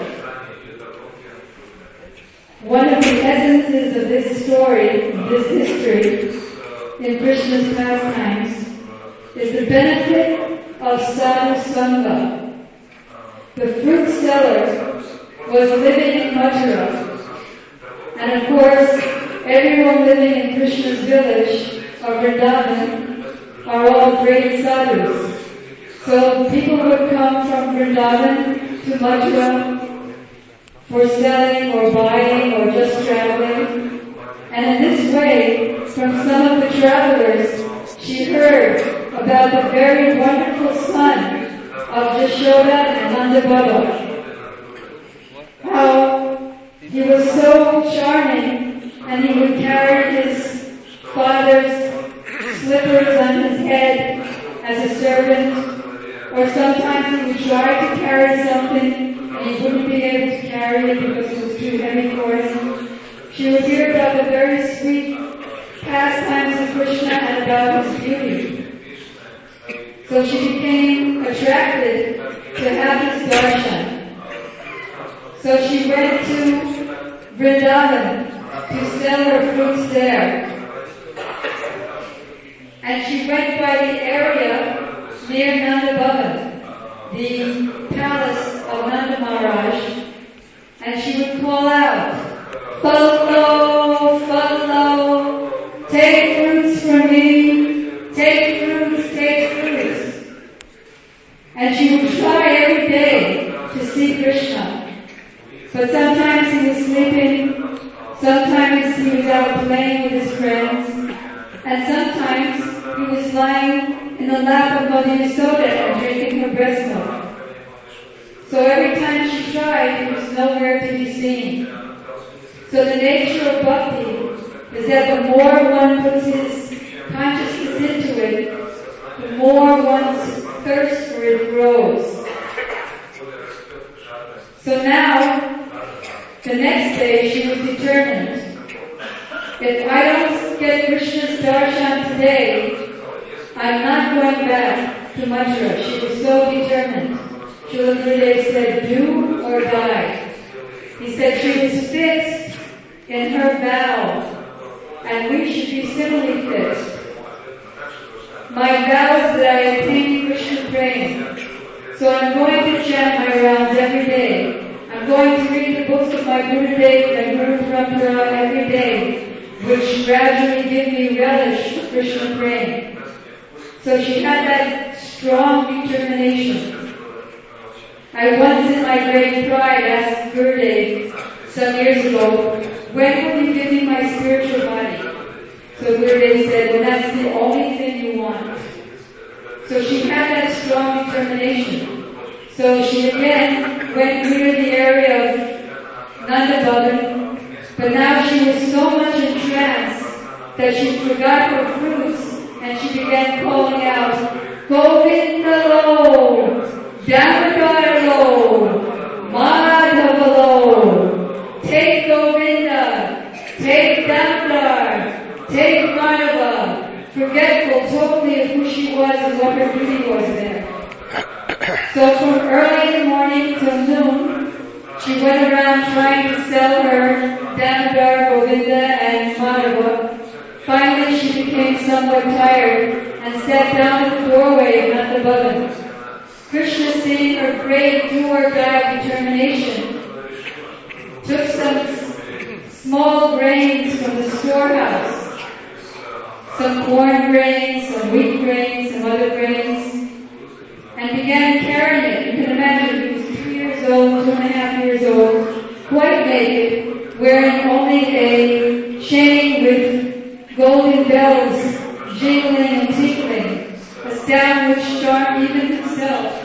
One of the essences of this story, this history, in Krishna's pastimes, is the benefit of sadhu sangha. The fruit seller was living in Mathura, and of course, everyone living in Krishna's village of Vrindavan are all great sadhus. So people would come from Vrindavan to Mathura for selling or buying or just traveling. And in this way, from some of the travelers, she heard about the very wonderful son of Jashoda and Nanda Baba. How he was so charming, and he would carry his father's slippers on his head as a servant, or sometimes he would try to carry something and he wouldn't be able to carry it because it was too heavy for him. She would hear about the very sweet pastimes of Krishna and about his beauty. So she became attracted to have his darshan. So she went to Vrindavan to sell her fruits there. And she went by the area near Nanda Bhavan, the palace of Nanda Maharaj, and she would call out, "Follow, follow, take fruits from me, take fruits, take fruits." And she would try every day to see Krishna. But sometimes he was sleeping, sometimes he was out playing with his friends, and sometimes he was lying in the lap of Mother Yasoda and drinking her breast milk. So every time she tried, he was nowhere to be seen. So the nature of bhakti is that the more one puts his consciousness into it, the more one's thirst for it grows. So now, the next day she was determined. If I don't get Krishna's darshan today, I'm not going back to Mathura. She was so determined. Srila Gurudev said, do or die. He said she was fixed in her vow, and we should be similarly fixed. My vow is that I attain Krishna prema. So I'm going to chant my rounds every day. I'm going to read the books of my Gurudev and Guru Parampara every day, which gradually give me relish for Krishna prema. So she had that strong determination. I once in my great pride asked Gurudev some years ago, when will you give me my spiritual body? So Gurudev said, well, that's the only thing you want. So she had that strong determination. So she again went through the area of Nanda Bhavan, but now she was so much in trance that she forgot her fruits, and she began calling out, Govinda lo, Damodar lo, Madhava lo, take Govinda, take Damodar, take Madhava, forgetful totally of who she was and what her duty was there. So from early in the morning till noon, she went around trying to sell her Damodar, Govinda, and Madhava. Finally, she became somewhat tired and sat down at the doorway of Nanda Bhavan. Krishna, seeing her great do-or-die determination, took some small grains from the storehouse, some corn grains, some wheat grains, some other grains, and began carrying it. You can imagine he was 2 years old, 2.5 years old, quite naked, wearing only a chain with golden bells jingling and tinkling, a sound which charmed even himself.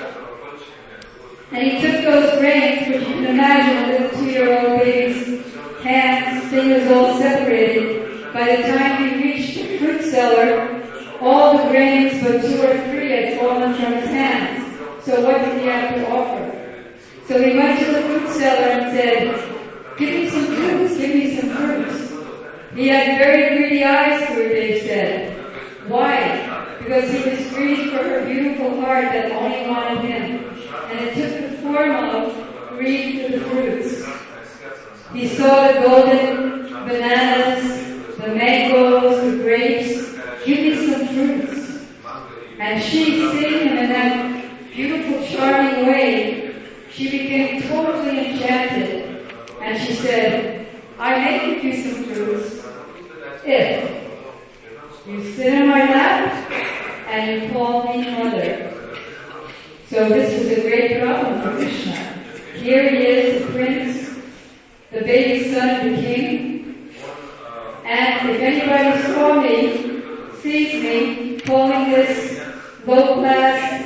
And he took those grains, which you can imagine a little 2-year-old baby's hands, fingers all separated. By the time he reached the fruit cellar, all the grains but 2 or 3 had fallen from his hands. So what did he have to offer? So he went to the fruit cellar and said, give me some fruits, give me some fruits. He had very greedy eyes, Gurudev said. Why? Because he was greedy for her beautiful heart that only wanted him. And it took the form of greed for the fruits. He saw the golden bananas, the mangoes, the grapes. Give me some fruits. And she, seeing him in that beautiful, charming way, she became totally enchanted. And she said, I may give you some fruits if you sit in my lap and you call me mother. So this was a great problem for Krishna. Here he is, the prince, the baby son of the king, and if anybody saw me, sees me, calling this low-class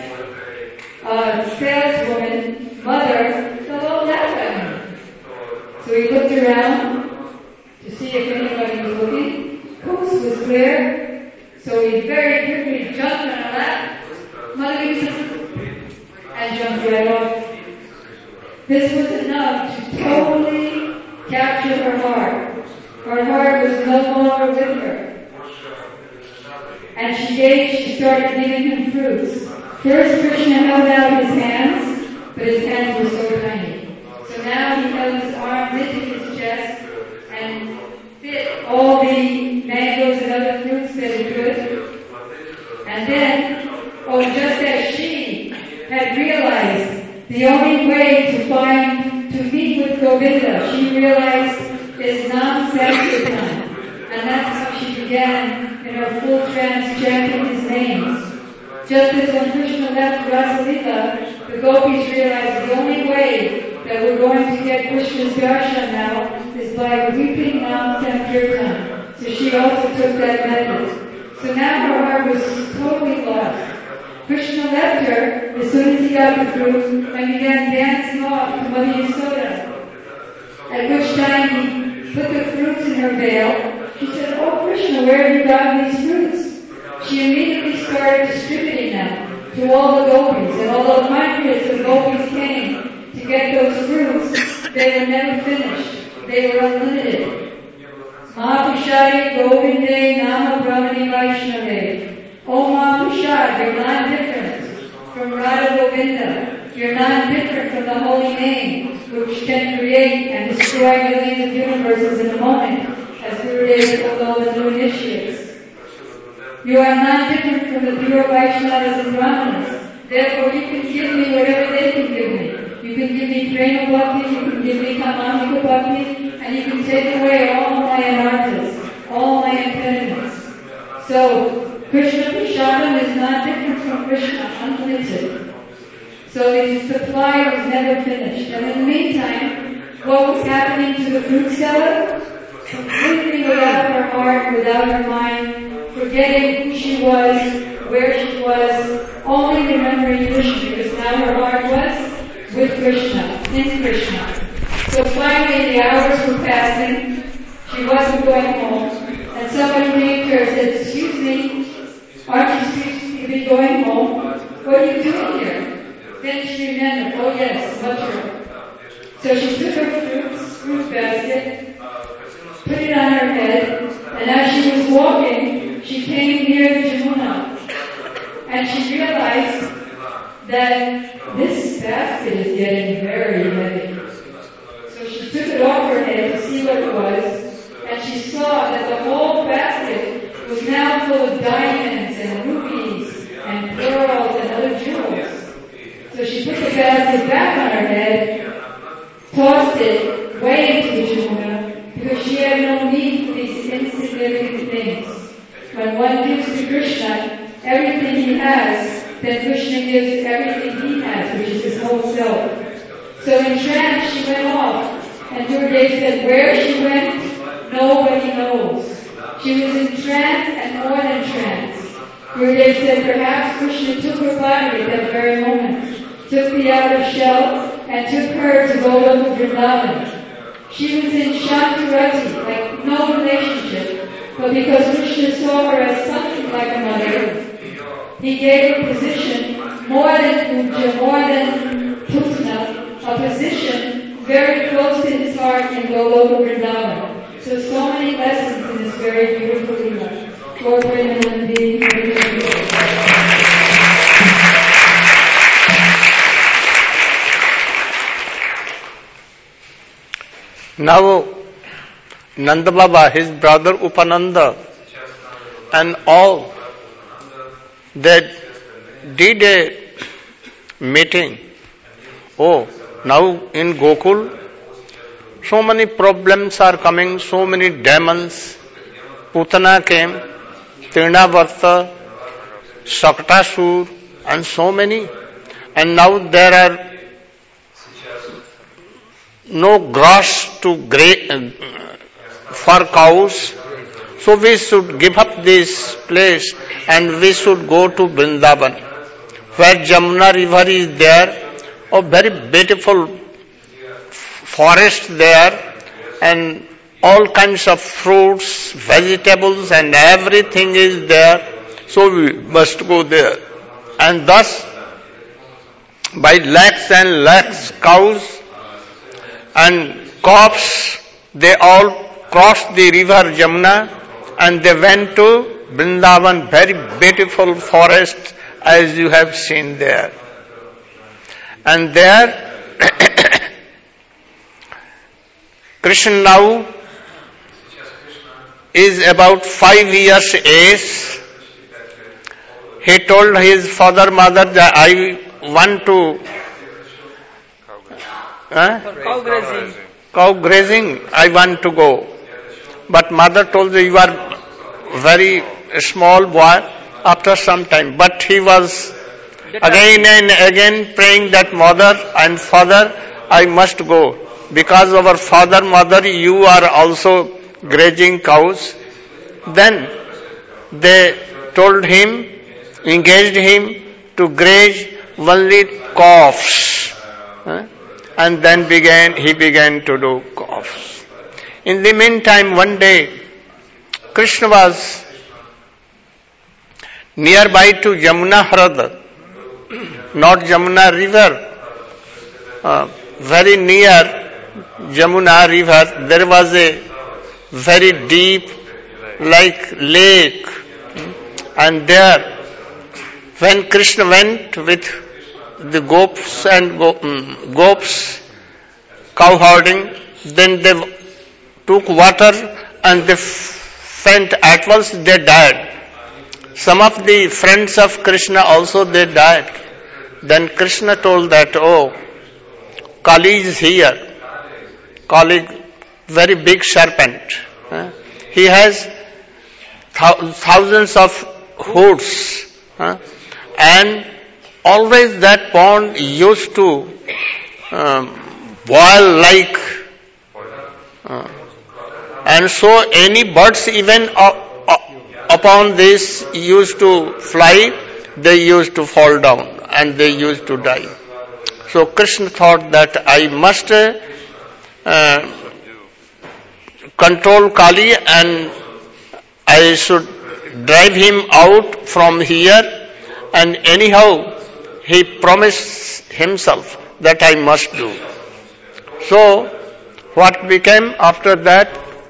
saleswoman mother, they'll all laugh at me. So he looked around to see if anybody was looking. Coast was clear, so he very quickly jumped on her lap, mother, give me some, and jumped right off. This was enough to totally capture her heart. Her heart was no longer with her. And she started giving him fruits. First, Krishna held out his hands, but his hands were so tiny. So now he held his arms into his chest and fit all the mangoes and other fruits that he could. And then, just as she had realized the only way to meet with Govinda, she realized is Nam-Sankirtan. And that's how she began in her full trance chanting his names. Just as when Krishna left Rasalila, the gopis realized the only way that we're going to get Krishna's darshan now is by weeping Nam-Sankirtan. So she also took that method. So now her heart was totally lost. Krishna left her as soon as he got the fruit and began dancing off to Mother Yasoda. At which time he put the fruits in her veil. She said, "Oh Krishna, where have you gotten these fruits?" She immediately started distributing them to all the gopis, and although hundreds of gopis came to get those fruits, they were never finished. They were unlimited. Mahaprasadi Govinde Nama Brahmani Vaishnave. Oh Mahaprasad, you're not different from Radha Govinda. You're not different from the holy name, which can create and destroy millions of universes in a moment, as Gurudev told all the new initiates. You are not different from the pure Vaishnavas and Brahmanas. Therefore, you can give me whatever they can give me. You can give me Prema Bhakti, you can give me Kamamika Bhakti, and you can take away all my anarthas, all my impediments. So, Krishna Prashadam is not different from Krishna, unlimited. So the supply was never finished. And in the meantime, what was happening to the fruit seller? Completely without her heart, without her mind, forgetting who she was, where she was, only remembering Krishna, because now her heart was with Krishna, in Krishna. So finally the hours were passing, she wasn't going home, and somebody came to her and said, "Excuse me, aren't you supposed to be going home? What are you doing here?" Then she remembered, oh yes, butter. So she took her fruit basket, put it on her head, and as she was walking, she came near the Jamuna. And she realized that this basket is getting very heavy. So she took it off her head to see what it was, and she saw that the whole basket was now full of diamonds and rubies and pearls and other jewels. So she put the basket back on her head, tossed it way into the Jamuna, because she had no need for these insignificant things. When one gives to Krishna everything he has, then Krishna gives everything he has, which is his whole self. So in trance she went off, and Gurudev said where she went, nobody knows. She was in trance and more than trance. Gurudev said perhaps Krishna took her body at that very moment, took the outer shell, and took her to Goloka Vrindavan. She was in Shantarati, like no relationship, but because Krishna saw her as something like a mother, he gave her position more than Puja, more than Putna, a position very close to his heart in Goloka Vrindavan. So many lessons in this very beautiful Leela. Lord Premanandi. Now, Nanda Baba, his brother Upananda, and all, they did a meeting. Oh, now in Gokul, so many problems are coming, so many demons. Putana came, Trinavarta, Shaktasur, and so many. And now there are no grass for cows. So we should give up this place and we should go to Vrindavan, where Jamuna river is there, a very beautiful forest there, and all kinds of fruits, vegetables, and everything is there. So we must go there. And thus, by lakhs and lakhs cows and calves, they all crossed the river Jamuna and they went to Vrindavan, very beautiful forest as you have seen there. And there, Krishna now is about 5 years age. He told his father, mother that I want to cow grazing, I want to go. But mother told him, you are very small boy after some time. But he was again and again praying that mother and father, I must go. Because our father, mother, you are also grazing cows. Then they told him, engaged him to graze only calves. And then he began to do calves. In the meantime, one day, Krishna was nearby to Jamuna Hrad, not Jamuna river, very near Jamuna river, there was a very deep like lake, and there when Krishna went with the gops and gops cow herding, then they took water and they went at once, they died. Some of the friends of Krishna also they died. Then Krishna told that, oh, Kali is here. Kali, very big serpent. He has thousands of hoods. And always that pond used to boil like. And so any birds even upon this used to fly, they used to fall down and they used to die. So Krishna thought that I must control Kali and I should drive him out from here, and anyhow he promised himself that I must do. So what became after that,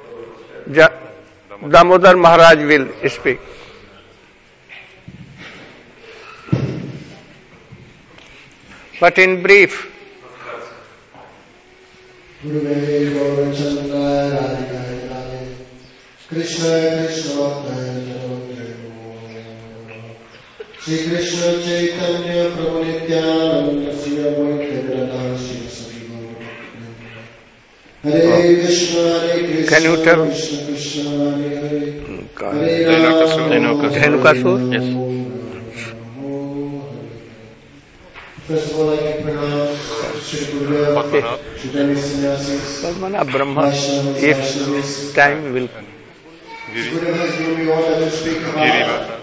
Damodar Maharaj will speak. But in brief, Krishna Shri Krishna Chaitanya Prabhu Nityananda Shri Advaita Gadadhara Shri Hare Krishna Hare Krishna. Can you tell? Krishna Krishna Hare Hare. Dhenukasur? Yes. First of all, I can pronounce Shri Gurudev, Shri Dhammi Sannyasis, Padmana Brahma, if time will. Gurudev has given me order to speak about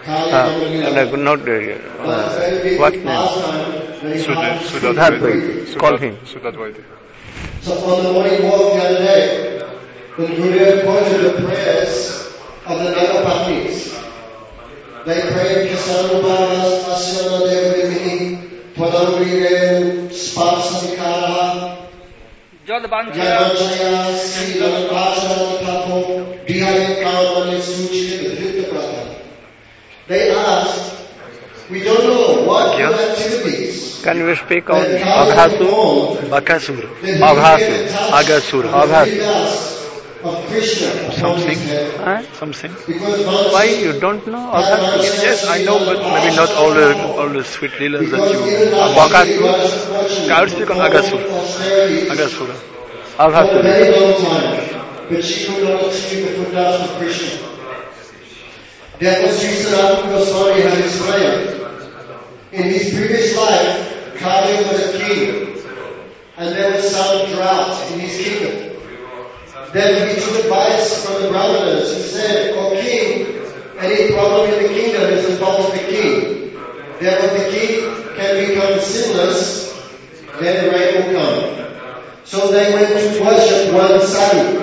what name? Sudhadvaita. Call him. So on the morning walk the other day, when Gurudev quoted the prayers of the Nagapatnis, they prayed Kisanubhavas Asyana Devavimihi Twadamrire Spasamikara Jadvanchaya Sri Lalapasha Tapo Dihaya Kamani Suchi Vidritaprata. They asked, we don't know what activities. Can you speak on Aghasur? Aghasur. Of Krishna. Something. Why you don't know Aghasur? Yes, I know, but maybe not all the sweet leelas that you. Aghasur. I will speak on Aghasur. Aghasura. For a very long time, but she could not achieve the footsteps of Krishna. Therefore, Sri Sanatana Goswami had explained, in his previous life, Kali was a king, and there was some drought in his kingdom. Then he took advice from the Brahmanas who said, "O king, any problem in the kingdom is the fault of the king. Therefore the king can become sinless, then rain will come." So they went to worship one sadhu.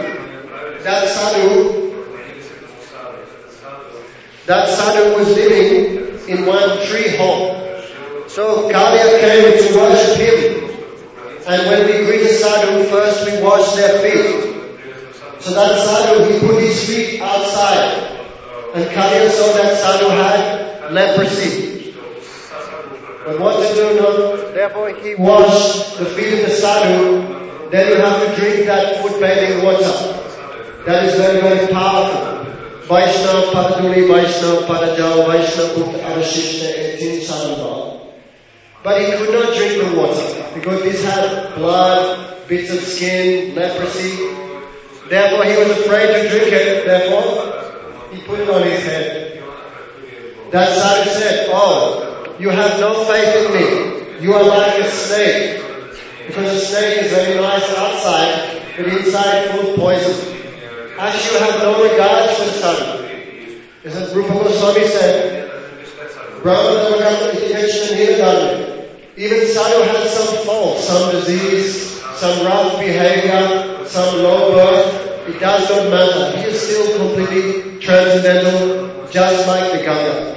That sadhu was living in one tree hole. So Kalia came to worship him. And when we greet a sadhu, first we wash their feet. So that sadhu, he put his feet outside. And Kalia saw that sadhu had leprosy. But what to do now? Therefore he washed the feet of the sadhu. Then you have to drink that foot bathing water. That is very, very powerful. Vaishnav Padaduli, Vaishnav Padajal, Vaishnav Put Arashishna Etin Sanva. But he could not drink the water because this had blood, bits of skin, leprosy. Therefore he was afraid to drink it. Therefore he put it on his head. That sadhu said, "Oh, you have no faith in me. You are like a snake." Because a snake is very nice outside, but inside full of poison. Actually, you have no regard for the sadhu. As Rupa Goswami said, even sadhu has some fault, some disease, some rough behavior, some low birth. It does not matter. He is still completely transcendental, just like the Ganga.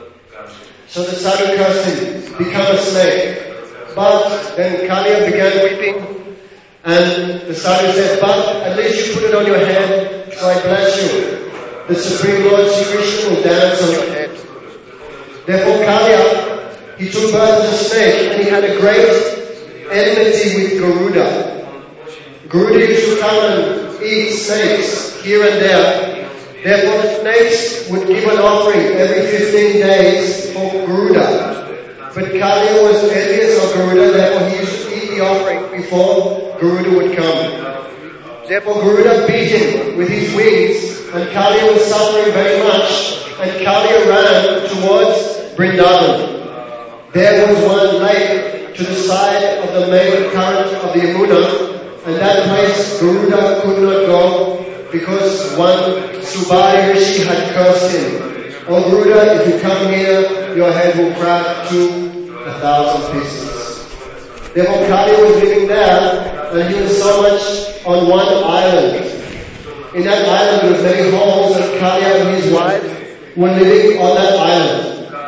So the sadhu cursed him, become a snake. But then Kalia began weeping, and the sadhu said, "But at least you put it on your head, so I bless you. The Supreme Lord Sri Krishna will dance on your head." Therefore Kalia, he took birth as a snake, and he had a great enmity with Garuda. Garuda used to come and eat snakes here and there. Therefore the snakes would give an offering every 15 days for Garuda. But Kalia was envious of Garuda, therefore he used to eat the offering before Garuda would come. Therefore Garuda beat him with his wings, and Kalia was suffering very much, and Kalia ran towards Vrindavan. There was one lake to the side of the main current of the Yamuna, and that place Garuda could not go because one Subari Rishi had cursed him. "Oh Garuda, if you come here, your head will crack to 1,000 pieces." Therefore Kalia was living there, and he was so much on one island. In that island there were many holes, and Kalia and his wife were living on that island.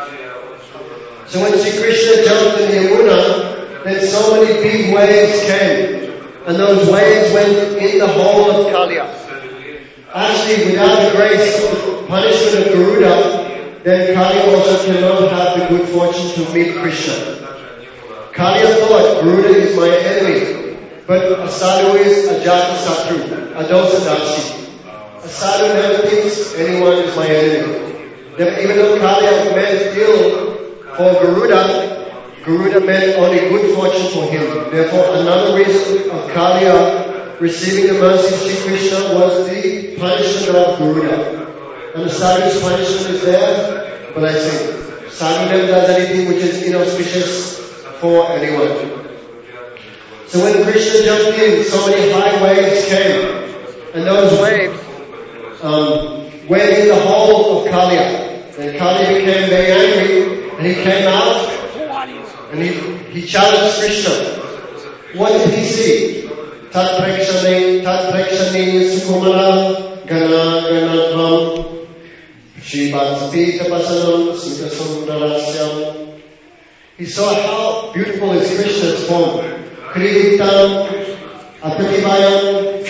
So when Sri Krishna jumped in the Yamuna, then so many big waves came, and those waves went in the hole of Kalia. Actually, without the grace of punishment of Garuda, then Kalia also cannot have the good fortune to meet Krishna. Kalia thought, Garuda is my enemy, but a sadhu is a jata satru, a dosadashi. A sadhu never thinks anyone is my enemy. Even though Kalia meant ill for Garuda, Garuda meant only good fortune for him. Therefore, another reason of Kalia receiving the mercy of Sri Krishna was the punishment of Garuda. And the sadhu's punishment is there, but I think sadhu never does anything which is inauspicious for anyone. So when Krishna jumped in, so many high waves came, and those waves went in the hole of Kalia. And Kalia became very angry, and he came out, and he challenged Krishna. What did he see? Tat prekshani sukumala gana ganatvam Shrivat Pasanam Sutasundarasya. He saw how beautiful is Krishna's form. Krivitam apatibayam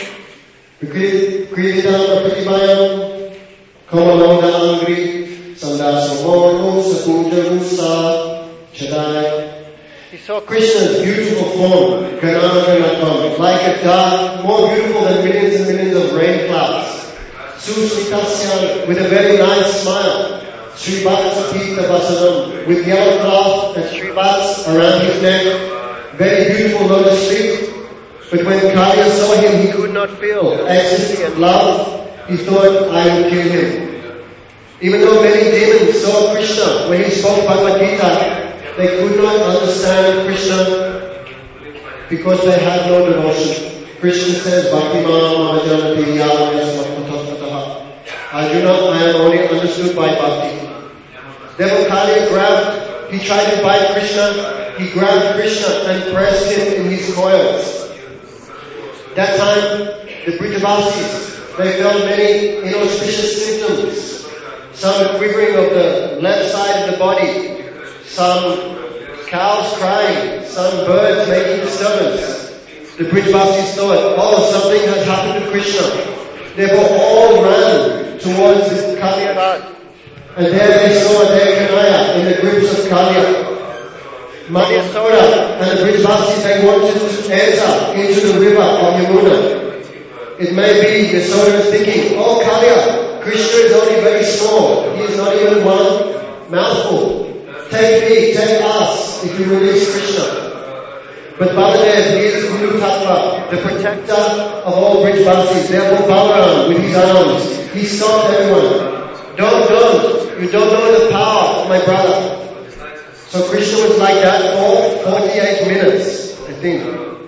Kamaloda Angri Sandasamoro Sakuja Rusa Chadai. He saw Krishna's beautiful form, Ganaganatam, like a god, more beautiful than millions and millions of rain clouds. Susmitasya, with a very nice smile. Srivats Pita Vasanam, with yellow cloth and Srivats around his neck. Very beautiful lotus feet. But when Kalia saw him, he could not feel ecstasy and love. He thought, I will kill him. Even though many demons saw Krishna when he spoke Bhagavad Gita, they could not understand Krishna because they had no devotion. Krishna says, Bhakti Mam Amajanati Yam Arjuna, I am only understood by bhakti. Devakali grabbed, he tried to bite Krishna, he grabbed Krishna and pressed him in his coils. That time, the Brijavasis, they felt many inauspicious symptoms. Some quivering of the left side of the body, some cows crying, some birds making disturbance. The Brijavasis thought, oh, something has happened to Krishna. Therefore all ran towards the Kalya. And there they saw their Kanaya in the grips of Kalya. Madhyasoda and the Brijavasis, they wanted to enter into the river of Yamuna. It may be Yasoda is thinking, oh Kalya, Krishna is only very small. He is not even one mouthful. Take me, take us, if you release Krishna. But Baladev, he is Guru Tattva, the protector of all Brijavasis. Therefore Balaram, with his arms, he stopped everyone. Don't, you don't know the power of my brother. So Krishna was like that for 48 minutes, I think.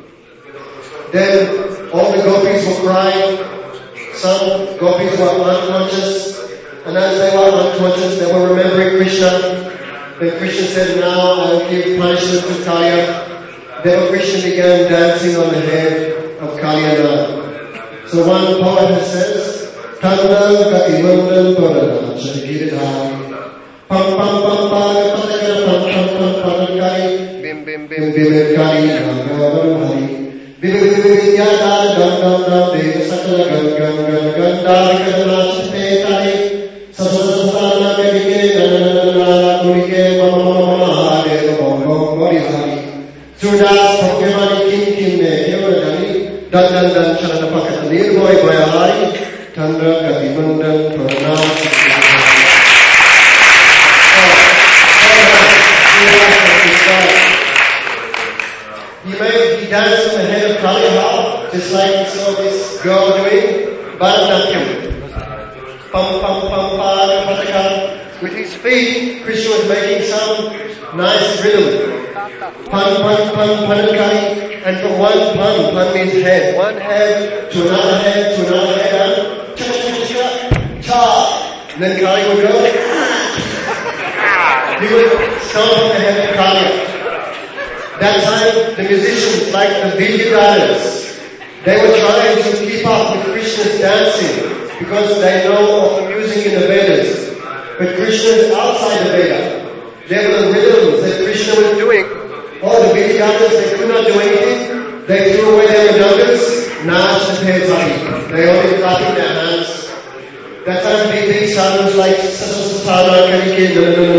Then all the gopis were crying. Some gopis were unconscious. And as they were unconscious, they were remembering Krishna. Then Krishna said, now I will give punishment to Kalya. Then Krishna began dancing on the head of Kalyana. So one poet says, Tanda Gati Mandan Parana Shagirithai Pam Pam Pam Pam Patakara Pam Pam Pam Patakari Bim Bim Bim Bim Kari Nagavam Hari Bim Bim Bim Yada Dam Dam Dam Deva Sakala Gam Gam Gam Gam Dari Kadana Chitte Kari Sasasasana Kadike Nananana Kurike Mama Mama Mama Hare Bom Bom Bori Hari Surdas Pokemani Kim Kim Ne Yoradani Dan Dan Dan Chanana Pakata Nirboy Boy Hari Tanda Gatimandan Pranam. He danced on the head of Kaliya, just like we saw this girl doing Bharatanatyam. Pam pam pam pam pataka. With his feet, Krishna was making some nice rhythm. Pan pan pan panakari. And from one pan means head. One head to another head to another head. Cha. And then Kali would go. He would stomp on the head of Kali. That time, the musicians, like the Vidyadharas, they were trying to keep up with Krishna's dancing because they know of the music in the Vedas. But Krishna is outside the Veda. There were the rhythms that Krishna was doing. All the Vidyadharas, they could not do anything. They threw away their redundants. Nash and Pezari. They only clapping their hands. That time big sadhus like Sasasana Kanike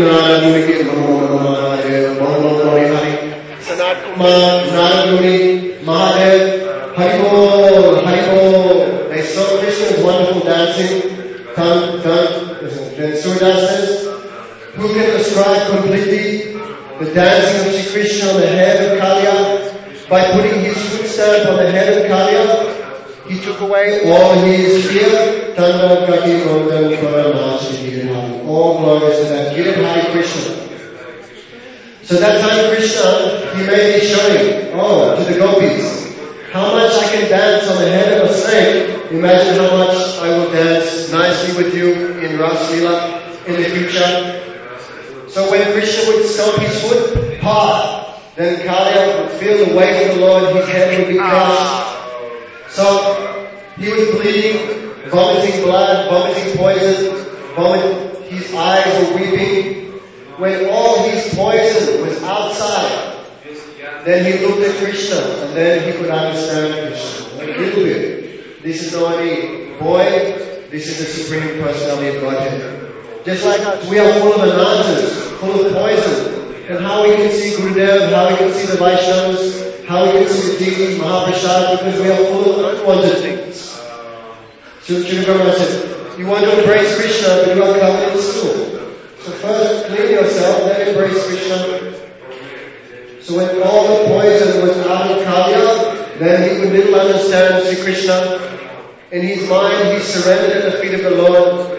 Sanat Kumar, Narayani, Mahadev, Haribol, Haribol. They saw Krishna's wonderful dancing. Then Surdas says, who can describe completely the dancing of Shri Krishna on the head of Kaliya? By putting his foot stamp on the head of Kaliya, he took away all his fear. Tanda Gati Mandan Paranashi Giridhari. All glories to that Giridhari Krishna. So that time Krishna, he may be showing, to the gopis, how much I can dance on the head of a snake. Imagine how much I will dance nicely with you in Ras Leela in the future. So when Krishna would stomp his foot, then Kaliya would feel the weight of the Lord, his head would be crushed. So he was bleeding, vomiting blood, vomiting poison, his eyes were weeping. When all his poison was outside, then he looked at Krishna and then he could understand Krishna. A little bit. This is not any boy, this is the Supreme Personality of Godhead. Just like us, we are full of anantas, full of poison. And how we can see Gurudev, how we can see the Vaishnavas, how we can see the deities, Mahaprasad, because we are full of unwanted things. So Chidambaram said, you want to embrace Krishna, but you are covered in stool. So first clean yourself, then embrace Krishna. So when all the poison was out of Kaliya, then he could little understand Sri Krishna. In his mind, he surrendered at the feet of the Lord.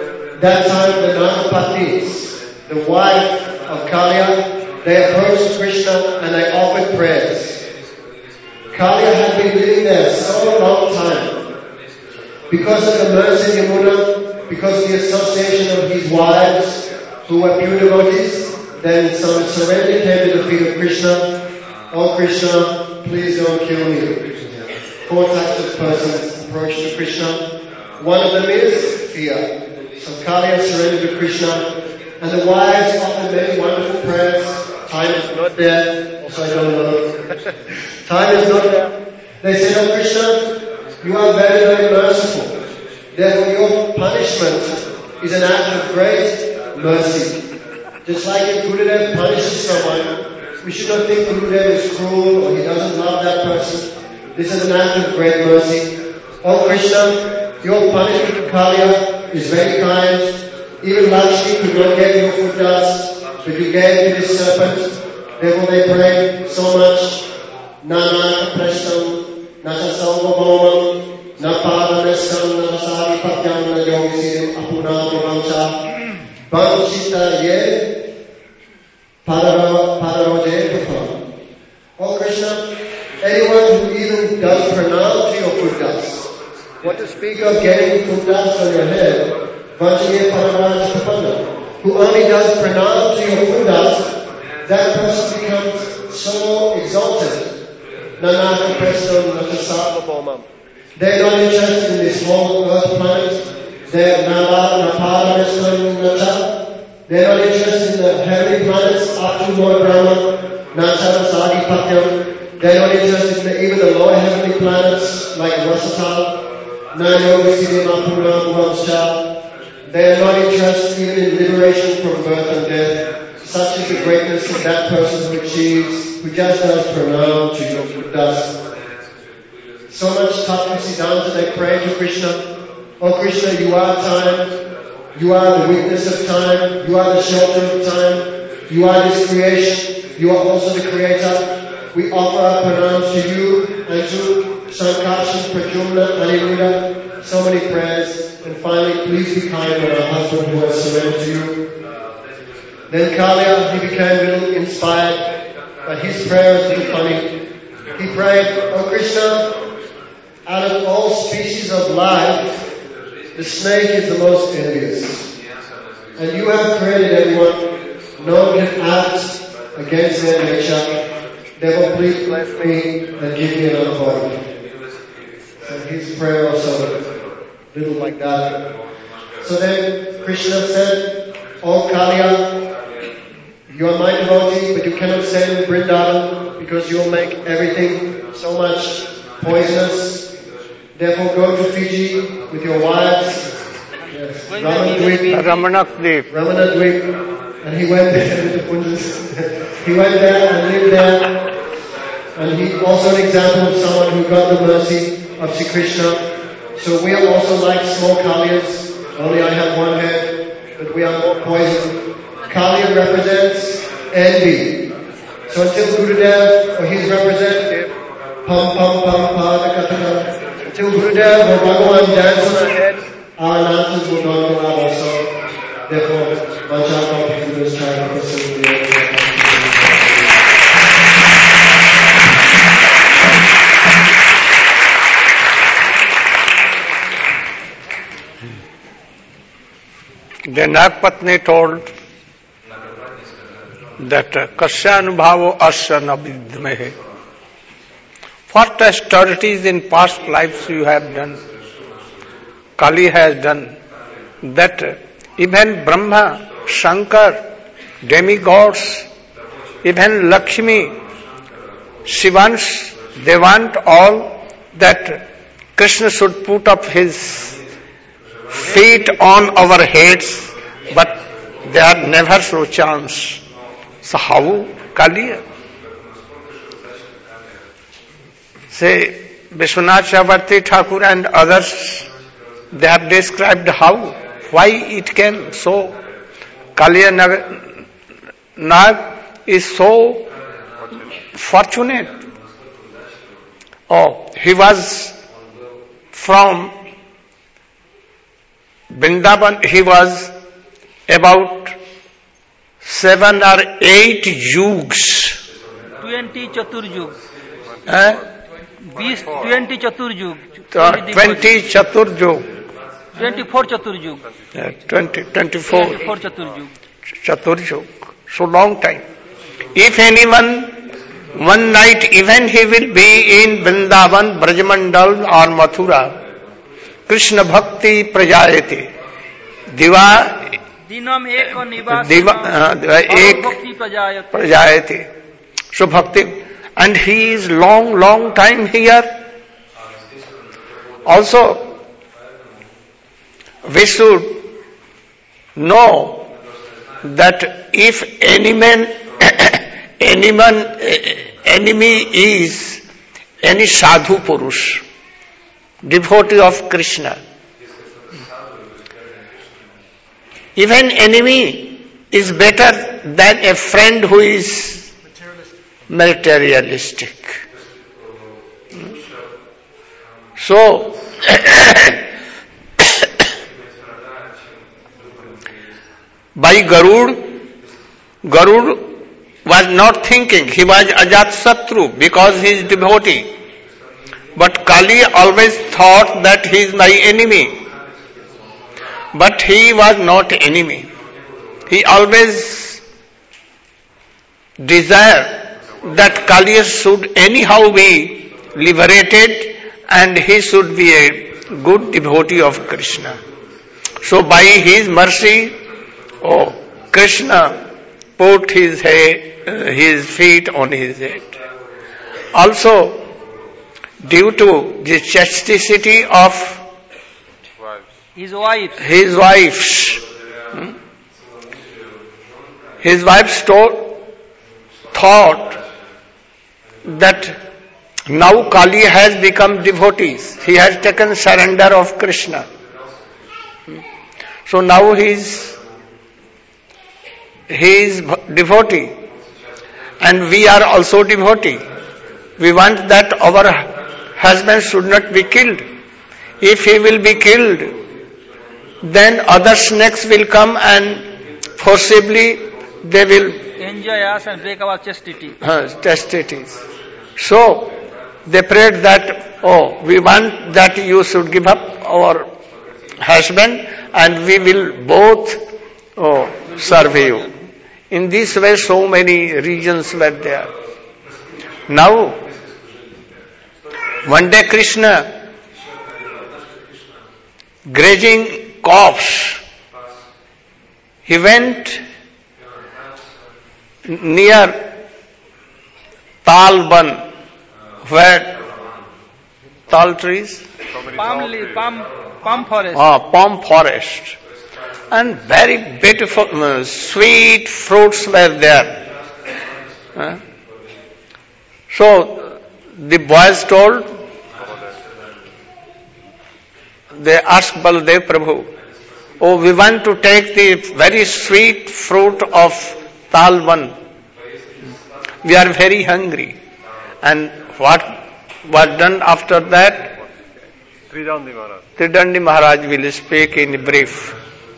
that time the Nagapatnis, the wife of Kaliya, they approached Krishna and they offered prayers. Kaliya had been living there so long time. Because of the mercy of Yamuna, because of the association of his wives who were pure devotees, then some surrender came to the feet of Krishna. Oh Krishna, please don't kill me. 4 types of persons approach to Krishna. One of them is fear. So Kaliya surrendered to Krishna, and the wives offered many wonderful prayers. Time is not there, so I don't know. Time is not there. They said, oh Krishna, you are very, very merciful. Therefore your punishment is an act of great mercy. Just like if Gurudev punishes someone, we should not think Gurudev is cruel or he doesn't love that person. This is an act of great mercy. Oh Krishna, your punishment to Kaliya is very kind. Even Lakshmi could not get your foot dust, but you gave to this serpent. Therefore they pray so much. Nana Preshtam, Nata Salvabomam, Napadamestam, Nasari Patyam, Nayogisim, Apuna Vivancha, Banchita Ye, Pararoje Papa. Oh Krishna, anyone who even does pranam to your foot dust, what to speak of getting foot dust on your head, Vanchaye Paramaraj Papanda, who only does pranam to your foot dust, that person becomes so exalted. Nanaka Preston Natasababomam. They're not interested in this whole earth planet. They're Napada Preston Nacha. They're not interested in the heavenly planets up to Lord Brahma, Nacha Sadi Patyam. They're not interested in even the lower heavenly planets like Rasatal, Nayogi Mapuna Vansha. They are not interested even in liberation from birth and death. Such is the greatness of that person who achieves, who just does pranam to your foot dust. So much Tattva Siddhanta, they pray to Krishna. Oh Krishna, you are time. You are the witness of time. You are the shelter of time. You are this creation. You are also the creator. We offer our pranams to you and to Sankarshan, Pradyumna, Aniruddha. So many prayers. And finally, please be kind on our husband who has surrendered to you. Then Kaliya, he became a little inspired, but his prayer was a little funny. He prayed, oh Krishna, out of all species of life, the snake is the most envious. And you have created everyone. No one can act against their nature. Therefore, please bless me and give me another body. So his prayer also a little like that. So then Krishna said, oh Kaliya, you are my devotee, but you cannot stay in Vrindavan because you will make everything so much poisonous. Therefore go to Fiji with your wives. Yes. Ramanadweep. Ramanadweep. And he went there with the Punjas. He went there and lived there. And he also an example of someone who got the mercy of Sri Krishna. So we are also like small Kaliyas. Only I have one head, but we are more poisoned. Kaliya represents envy. So until Gurudev or his representative, Pam Pam Pam Pada Kataka, until Gurudev or Bhagavan dance on our head, our lanterns will not go out also. Therefore, Vajaka Guru is trying to pursue the The Nagpatni told that Kasyanubhavo Asya Navidmehe. What austerities in past lives you have done, Kali has done, that even Brahma, Shankar, demigods, even Lakshmi, Shivansh, they want all that Krishna should put up his feet on our heads, but they are never so chance. So how Kaliya? Say, Vishwanath Chakravarti Thakur and others, they have described how, why it came so. Kaliya Nag is so fortunate. Oh, he was from Vrindavan, he was about 7 or 8 yugs. 20 Chaturjug. 20 Chaturjug. 20 Chaturjug. 24 Chaturjug. 24 Chaturjug. Chaturjug. So long time. If anyone, one night even he will be in Vrindavan, Brajmandal or Mathura, Krishna Bhakti Prajayate. Dinam eko nivas ek Prajayate. So Bhakti, and he is long time here. Also, we should know that if enemy is any sadhu purush, devotee of Krishna, even enemy is better than a friend who is materialistic. So, by Garud was not thinking, he was Ajatsatru because he is devotee. But Kali always thought that he is my enemy. But he was not enemy. He always desired that Kali should anyhow be liberated and he should be a good devotee of Krishna. So by his mercy, Krishna put his feet on his head. Also, due to the chasticity of his wives, his wives thought that now Kali has become devotees. He has taken surrender of Krishna. So now he is devotee, and we are also devotee. We want that our husband should not be killed. If he will be killed, then other snakes will come and forcibly they will enjoy us and break our chastity. So they prayed that, we want that you should give up our husband and we will both serve you. In this way, so many regions were there. Now, one day Krishna grazing calves, he went near Talban, where tall trees? Palm forest. Palm forest. And very beautiful, sweet fruits were there. So the boys told, they asked Baladev Prabhu, we want to take the very sweet fruit of Talban. We are very hungry. And what was done after that? Tridandi Maharaj will speak in brief.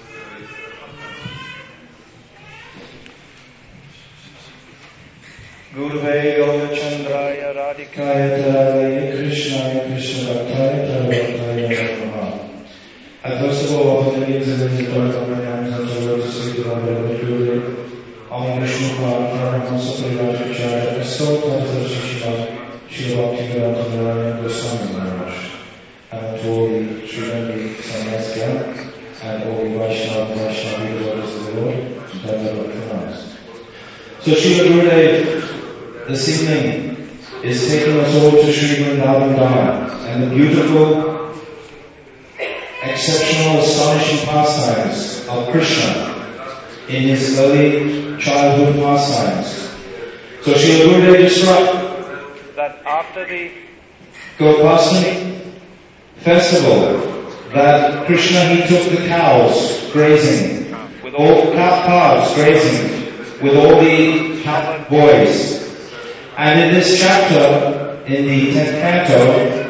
Gurve Gaurachandraya Radhikaya Taraya Krishnaya Krishna Bhaktaya Taraya Namaha. And first of all, offer the names of the Lord of my hands and the Lord to see the Lord of the Guru. Om Krishna Prabhupada Sapriya Chaya So Tata Shishima Shri Bhakti Vedanta Narayana Goswami Maharaj. And to all the Srimati Sanyasya and all the Vaishnava devotees of the Lord, that are pronounced. So Srila Gurudev this evening is taking us all to Sri Vrindavan Dham and the beautiful, exceptional, astonishing pastimes of Krishna in his early childhood pastimes. So Srila Gurudev described that after the Gopastami festival, that Krishna, he took the cows grazing, with all calves grazing, with all the boys. And in this chapter, in the 10th canto,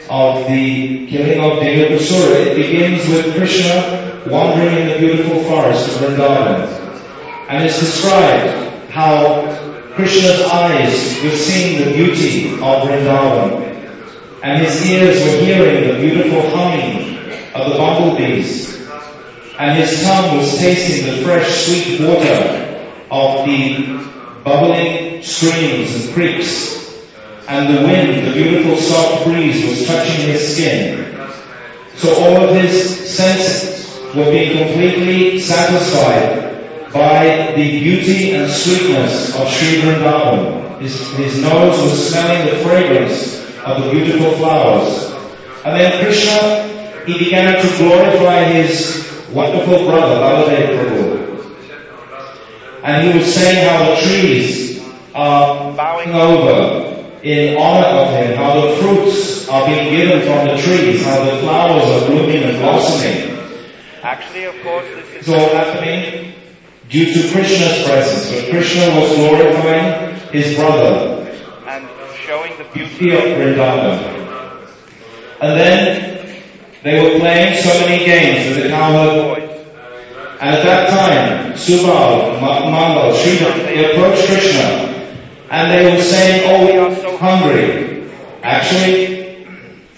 of the killing of Denukasura, it begins with Krishna wandering in the beautiful forest of Vrindavan. And it's described how Krishna's eyes were seeing the beauty of Vrindavan, and his ears were hearing the beautiful humming of the bumblebees, and his tongue was tasting the fresh sweet water of the bubbling streams and creeks, and the wind, the beautiful soft breeze, was touching his skin. So all of his senses were being completely satisfied by the beauty and sweetness of Sri Vrindavan. His nose was smelling the fragrance of the beautiful flowers. And then Krishna, he began to glorify his wonderful brother, Baladev Prabhu. And he was saying how the trees are bowing over in honor of him, how the fruits are being given from the trees, how the flowers are blooming and blossoming. Actually, of course, this is all happening due to Krishna's presence, but Krishna was glorifying his brother and showing the beauty of Vrindavan. And then they were playing so many games with the cowherd boys. And at that time, Subal, Mangal, Sridhar, they approached Krishna and they were saying, "Oh, we are so hungry." Actually,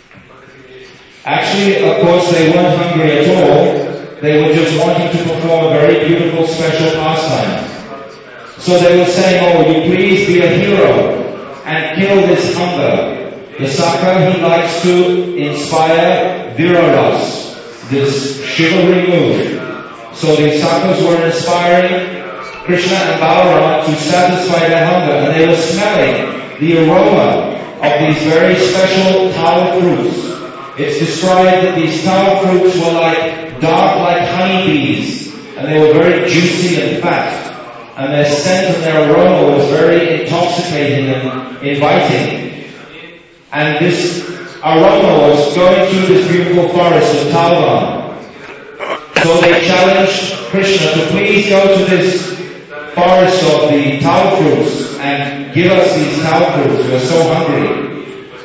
of course, they weren't hungry at all. They were just wanting to perform a very beautiful special pastime. So they were saying, "Oh, will you please be a hero and kill this hunger?" The Saka, he likes to inspire Viraras, this chivalry mood. So the Sakas were inspiring Krishna and Balaram to satisfy their hunger, and they were smelling the aroma of these very special tau fruits. It's described that these tau fruits were like dark like honeybees, and they were very juicy and fat, and their scent and their aroma was very intoxicating and inviting. And this aroma was going through this beautiful forest of Tauvan. So they challenged Krishna to please go to this forest of the tau fruits and give us these tau fruits. We are so hungry.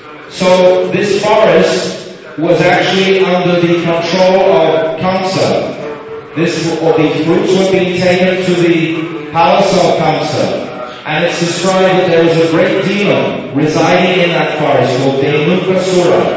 So this forest was actually under the control of Kamsa. These fruits were being taken to the palace of Kamsa. And it's described that there was a great demon residing in that forest called Denukasura.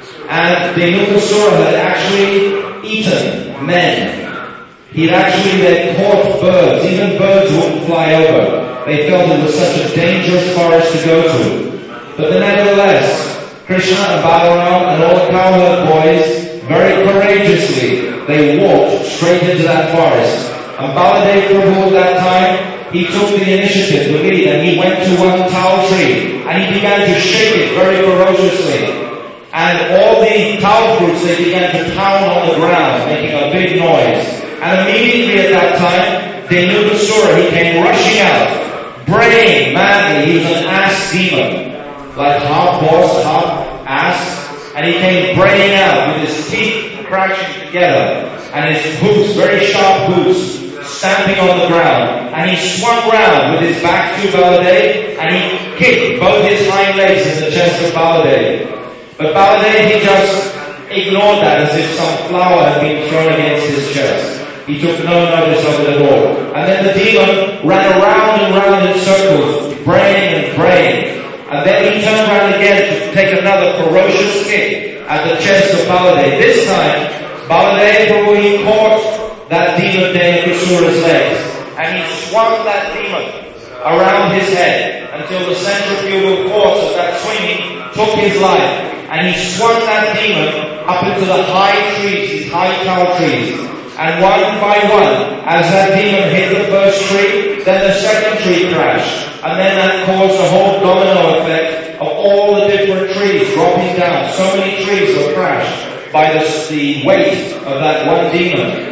And Denukasura had actually eaten men. He'd actually then caught birds. Even birds wouldn't fly over. They felt it was such a dangerous forest to go to. But nevertheless, Krishna and Balaram and all the cowherd boys, very courageously, they walked straight into that forest. And Baladev Prabhu at that time, he took the initiative, the lead, and he went to one tau tree, and he began to shake it very ferociously. And all the tau fruits, they began to pound on the ground, making a big noise. And immediately at that time, Denukasura, he came rushing out, braying madly. He was an ass demon, like half horse, half ass. And he came braying out with his teeth crashing together, and his boots, very sharp boots, stamping on the ground. And he swung round with his back to Baladev, and he kicked both his hind legs in the chest of Baladev. But Baladev, he just ignored that as if some flower had been thrown against his chest. He took no notice of it at all. And then the demon ran around and round in circles, braying and braying. And then he turned around again to take another ferocious kick at the chest of Baladev. This time, Baladev Prabhu, he caught that demon Denukasura's legs, and he swung that demon around his head until the centrifugal force of that swinging took his life. And he swung that demon up into the high trees, these high tau trees. And one by one, as that demon hit the first tree, then the second tree crashed. And then that caused a whole domino effect of all the different trees dropping down. So many trees were crashed by the weight of that one demon.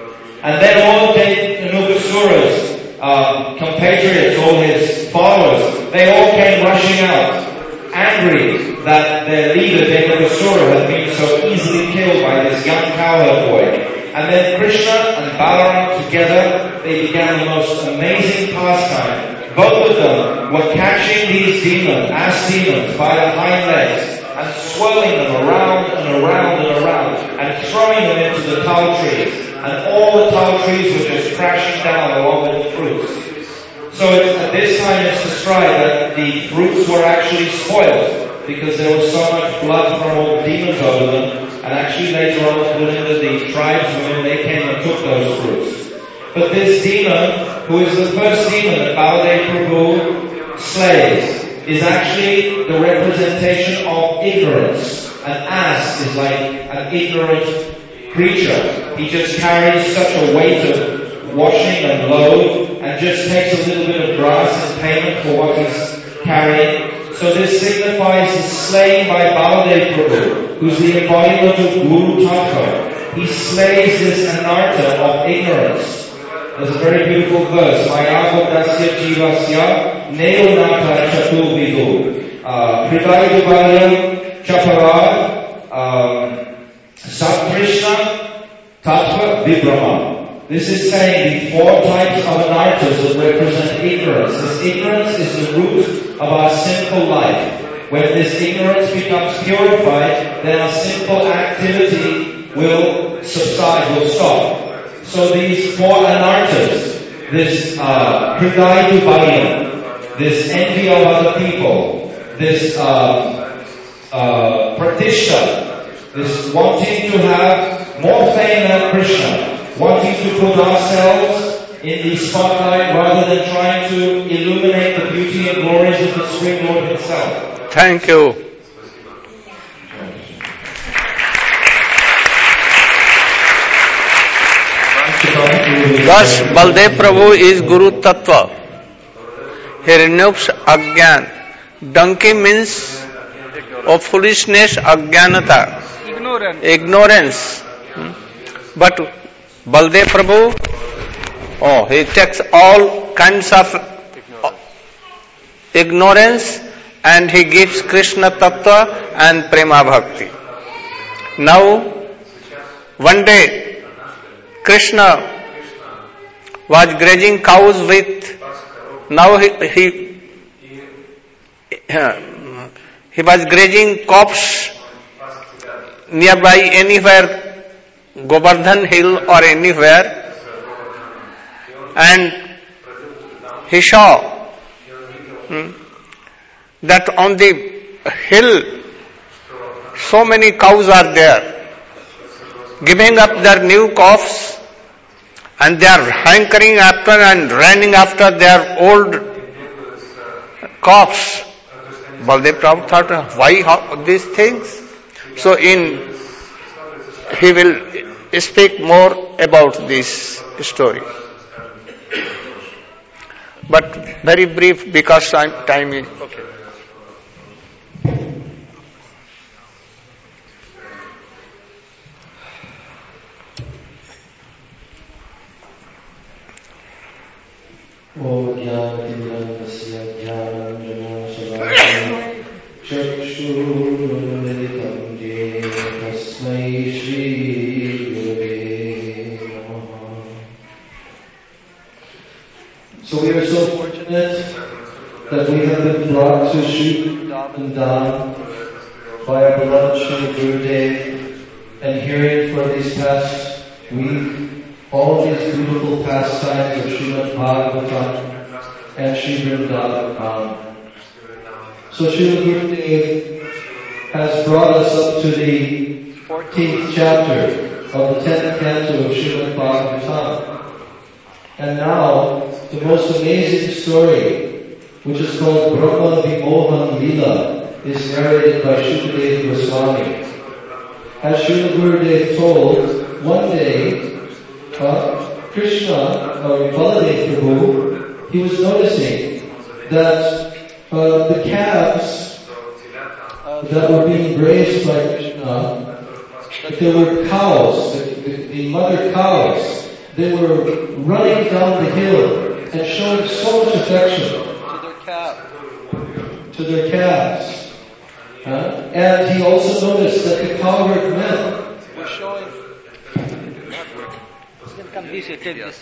And then all Denukasura's compatriots, all his followers, they all came rushing out, angry that their leader Denukasura had been so easily killed by this young cowherd boy. And then Krishna and Balaram together, they began the most amazing pastime. Both of them were catching these demons, ass demons, by the hind legs and swirling them around and around and around and throwing them into the tall trees. And all the tall trees were just crashing down along with the fruits. So at this time it's described that the fruits were actually spoiled because there was so much blood from all the demons over them. And actually later on it was into the tribesmen, they came and took those fruits. But this demon, who is the first demon that Baladev Prabhu slays, is actually the representation of ignorance. An ass is like an ignorant creature. He just carries such a weight of washing and load and just takes a little bit of grass in payment for what he's carrying. So this signifies the slaying by Baladev Prabhu, who's the embodiment of Guru Tattva. He slays this anartha of ignorance. There's a very beautiful verse. Mayabodasya jivasya neonata chatu vidu. Hridayubalyam chaparad Satkrishna Tattva Vibrama. This is saying the four types of anarthas that represent ignorance. This ignorance is the root of our sinful life. When this ignorance becomes purified, then our sinful activity will subside, will stop. So these four anarthas, this hridayubalyam, this envy of other people, this pratishtha, this wanting to have more fame than Krishna, wanting to put ourselves in the spotlight rather than trying to illuminate the beauty and glories of the Supreme Lord Himself. Thank you. Thus, Baldev Prabhu is Guru Tattva. He removes Agyan. Donkey means of foolishness, Agyanata. Ignorance. But Baldev Prabhu, he takes all kinds of ignorance and he gives Krishna Tattva and Prema Bhakti. Now, one day, Krishna was grazing cows with, now he was grazing crops nearby anywhere, Govardhan Hill or anywhere, and he saw that on the hill so many cows are there, giving up their new calves, and they are hankering after and running after their old calves. Baldev Prabhu thought, why these things? So he will speak more about this story. But very brief because time is... Okay. O Jnana-Timirandasya Jnana-Jnana-Shalakam Chakshur-Militam Jena Tasmai Shri Gurave Namaha. So we are so fortunate that we have been brought to Sri Vrindavan by our beloved Sri Gurudev, and hearing for these past week all these beautiful pastimes of Srimad Bhagavatam and Sri Vrindavan. So Sri Gurudev has brought us up to the 14th chapter of the 10th canto of Srimad Bhagavatam. And now, the most amazing story, which is called Brahma Vimohan Leela, is narrated by Shukadeva Goswami. As Sri Gurudev told, one day, Krishna, Baladev Prabhu, he was noticing that the calves that were being raised by Krishna, that there were cows, the mother cows, they were running down the hill and showing so much affection to their calves. And he also noticed that the cowherd men were showing... Come this way, take this.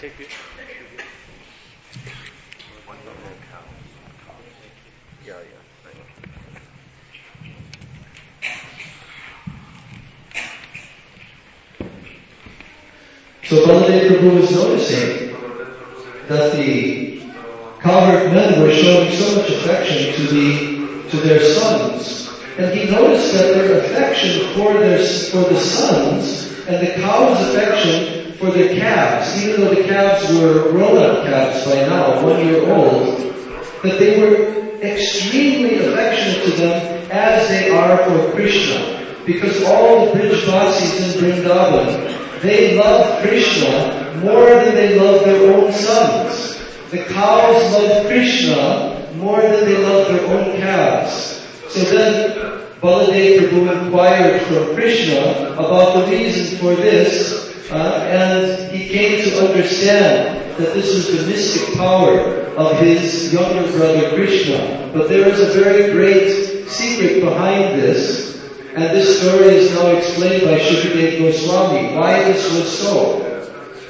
So Baladev Prabhu was noticing that the cowherd men were showing so much affection to their sons. And he noticed that their affection for the sons and the cows' affection for their calves, even though the calves were grown-up calves by now, 1 year old, that they were extremely affectionate to them as they are for Krishna. Because all the Brijvasis in Vrindavan, they love Krishna more than they love their own sons. The cows love Krishna more than they love their own calves. So then Baladev Prabhu inquired from Krishna about the reason for this, and he came to understand that this was the mystic power of his younger brother Krishna. But there is a very great secret behind this, and this story is now explained by Shukadeva Goswami, why this was so.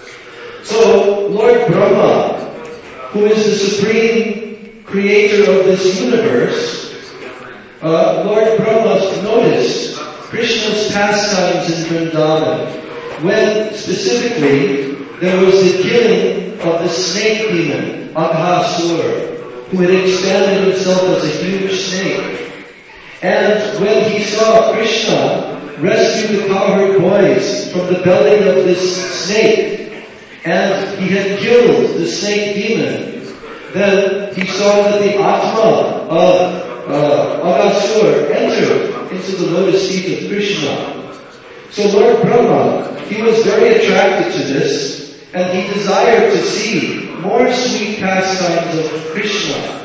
So, Lord Brahma, who is the supreme creator of this universe, Lord Brahma noticed Krishna's pastimes in Vrindavan, when specifically there was the killing of the snake demon, Aghasur, who had expanded himself as a huge snake. And when he saw Krishna rescue the cowherd boys from the belly of this snake, and he had killed the snake demon, then he saw that the Atma of Aghasur entered into the lotus feet of Krishna. So Lord Brahma, he was very attracted to this, and he desired to see more sweet pastimes of Krishna.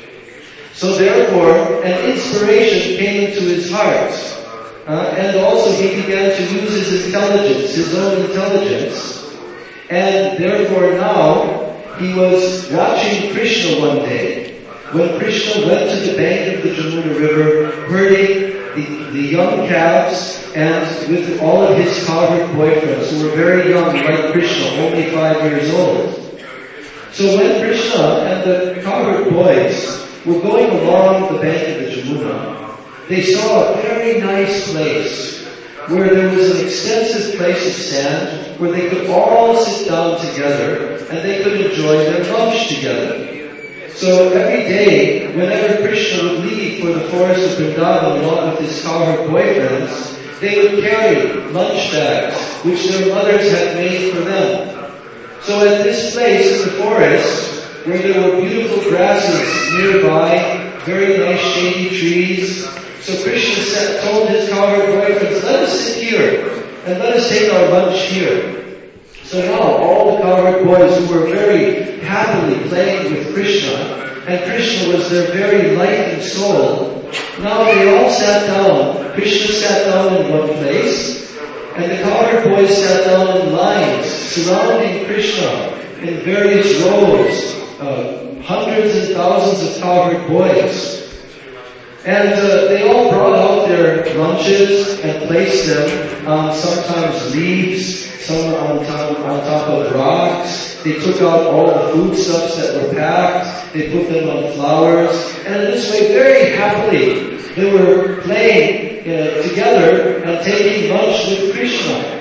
So therefore, an inspiration came into his heart, and also he began to use his intelligence, his own intelligence, and therefore now he was watching Krishna one day, when Krishna went to the bank of the Jamuna River, herding the young calves, and with all of his cowherd boyfriends, who were very young, like Krishna, only 5 years old. So when Krishna and the cowherd boys were going along the bank of the Jamuna, they saw a very nice place, where there was an extensive place of sand, where they could all sit down together, and they could enjoy their lunch together. So every day, whenever Krishna would leave for the forest of Vrindavan along with his cowherd boyfriends, they would carry lunch bags, which their mothers had made for them. So at this place in the forest, where there were beautiful grasses nearby, very nice shady trees, so Krishna told his cowherd boyfriends, let us sit here, and let us take our lunch here. So now all the cowherd boys who were very happily playing with Krishna, and Krishna was their very life and soul, now they all sat down. Krishna sat down in one place, and the cowherd boys sat down in lines, surrounding Krishna in various rows, hundreds and thousands of cowherd boys. And they all brought out their lunches and placed them on sometimes leaves, some on top of rocks. They took out all the foodstuffs that were packed. They put them on flowers. And in this way, very happily, they were playing together and taking lunch with Krishna.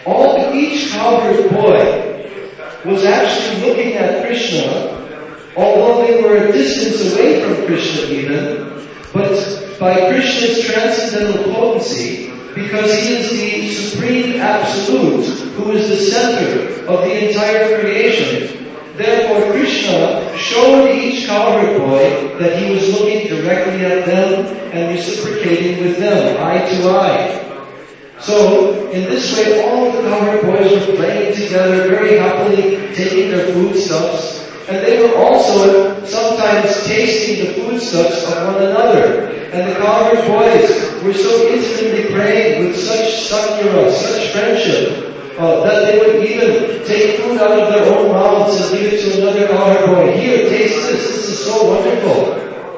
Each cowherd boy was actually looking at Krishna, although they were a distance away from Krishna even, but by Krishna's transcendental potency, because he is the supreme absolute, who is the center of the entire creation, therefore Krishna showed each cowherd boy that he was looking directly at them and reciprocating with them, eye to eye. So, in this way, all the cowherd boys were playing together very happily, taking their foodstuffs, and they were also sometimes tasting the foodstuffs of one another. And the cowherd boys were so intimately praying with such sakyara, such friendship, that they would even take food out of their own mouths and give it to another cowherd boy. Here, taste this is so wonderful.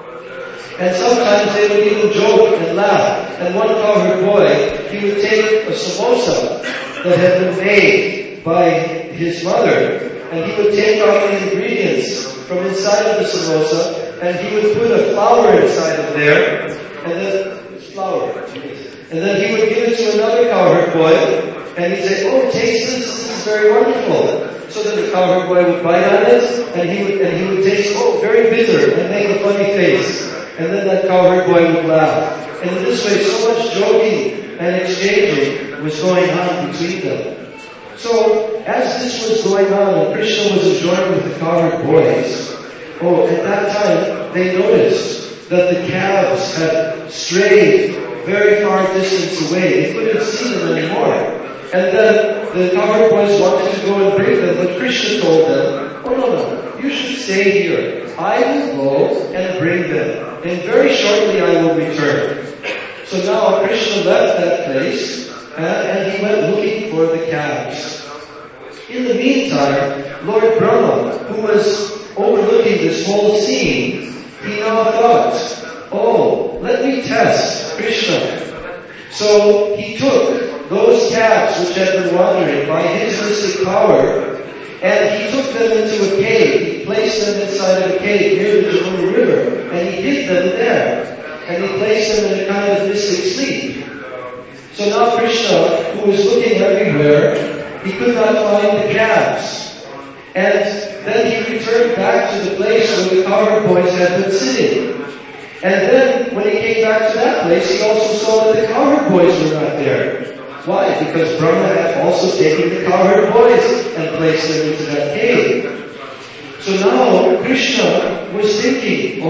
And sometimes they would even joke and laugh. And one cowherd boy, he would take a samosa that had been made by his mother, and he would take out the ingredients from inside of the samosa, and he would put a flower inside of there, and then he would give it to another cowherd boy, And he'd say, oh, taste this is very wonderful. So then the cowherd boy would bite on it, and he would taste, oh, very bitter, and make a funny face. And then that cowherd boy would laugh. And in this way, so much joking and exchanging was going on between them. So, as this was going on, and Krishna was enjoying with the cowherd boys, at that time, they noticed that the calves had strayed very far distance away. They couldn't see them anymore. And then the cowherd boys wanted to go and bring them, but Krishna told them, oh no, you should stay here. I will go and bring them. And very shortly I will return. So now Krishna left that place, and he went looking for the calves. In the meantime, Lord Brahma, who was overlooking this whole scene, he now thought, oh, let me test Krishna. So he took those calves which had been wandering by his mystic power, and he took them into a cave. He placed them inside of a cave near the Jamuna River, and he hid them there. And he placed them in a kind of mystic sleep. So now Krishna, who was looking everywhere, he could not find the calves. And then he returned back to the place where the cowherd boys had been sitting. And then, when he came back to that place, he also saw that the cowherd boys were not there. Why? Because Brahma had also taken the cowherd boys and placed them into that cave. So now, Krishna was thinking,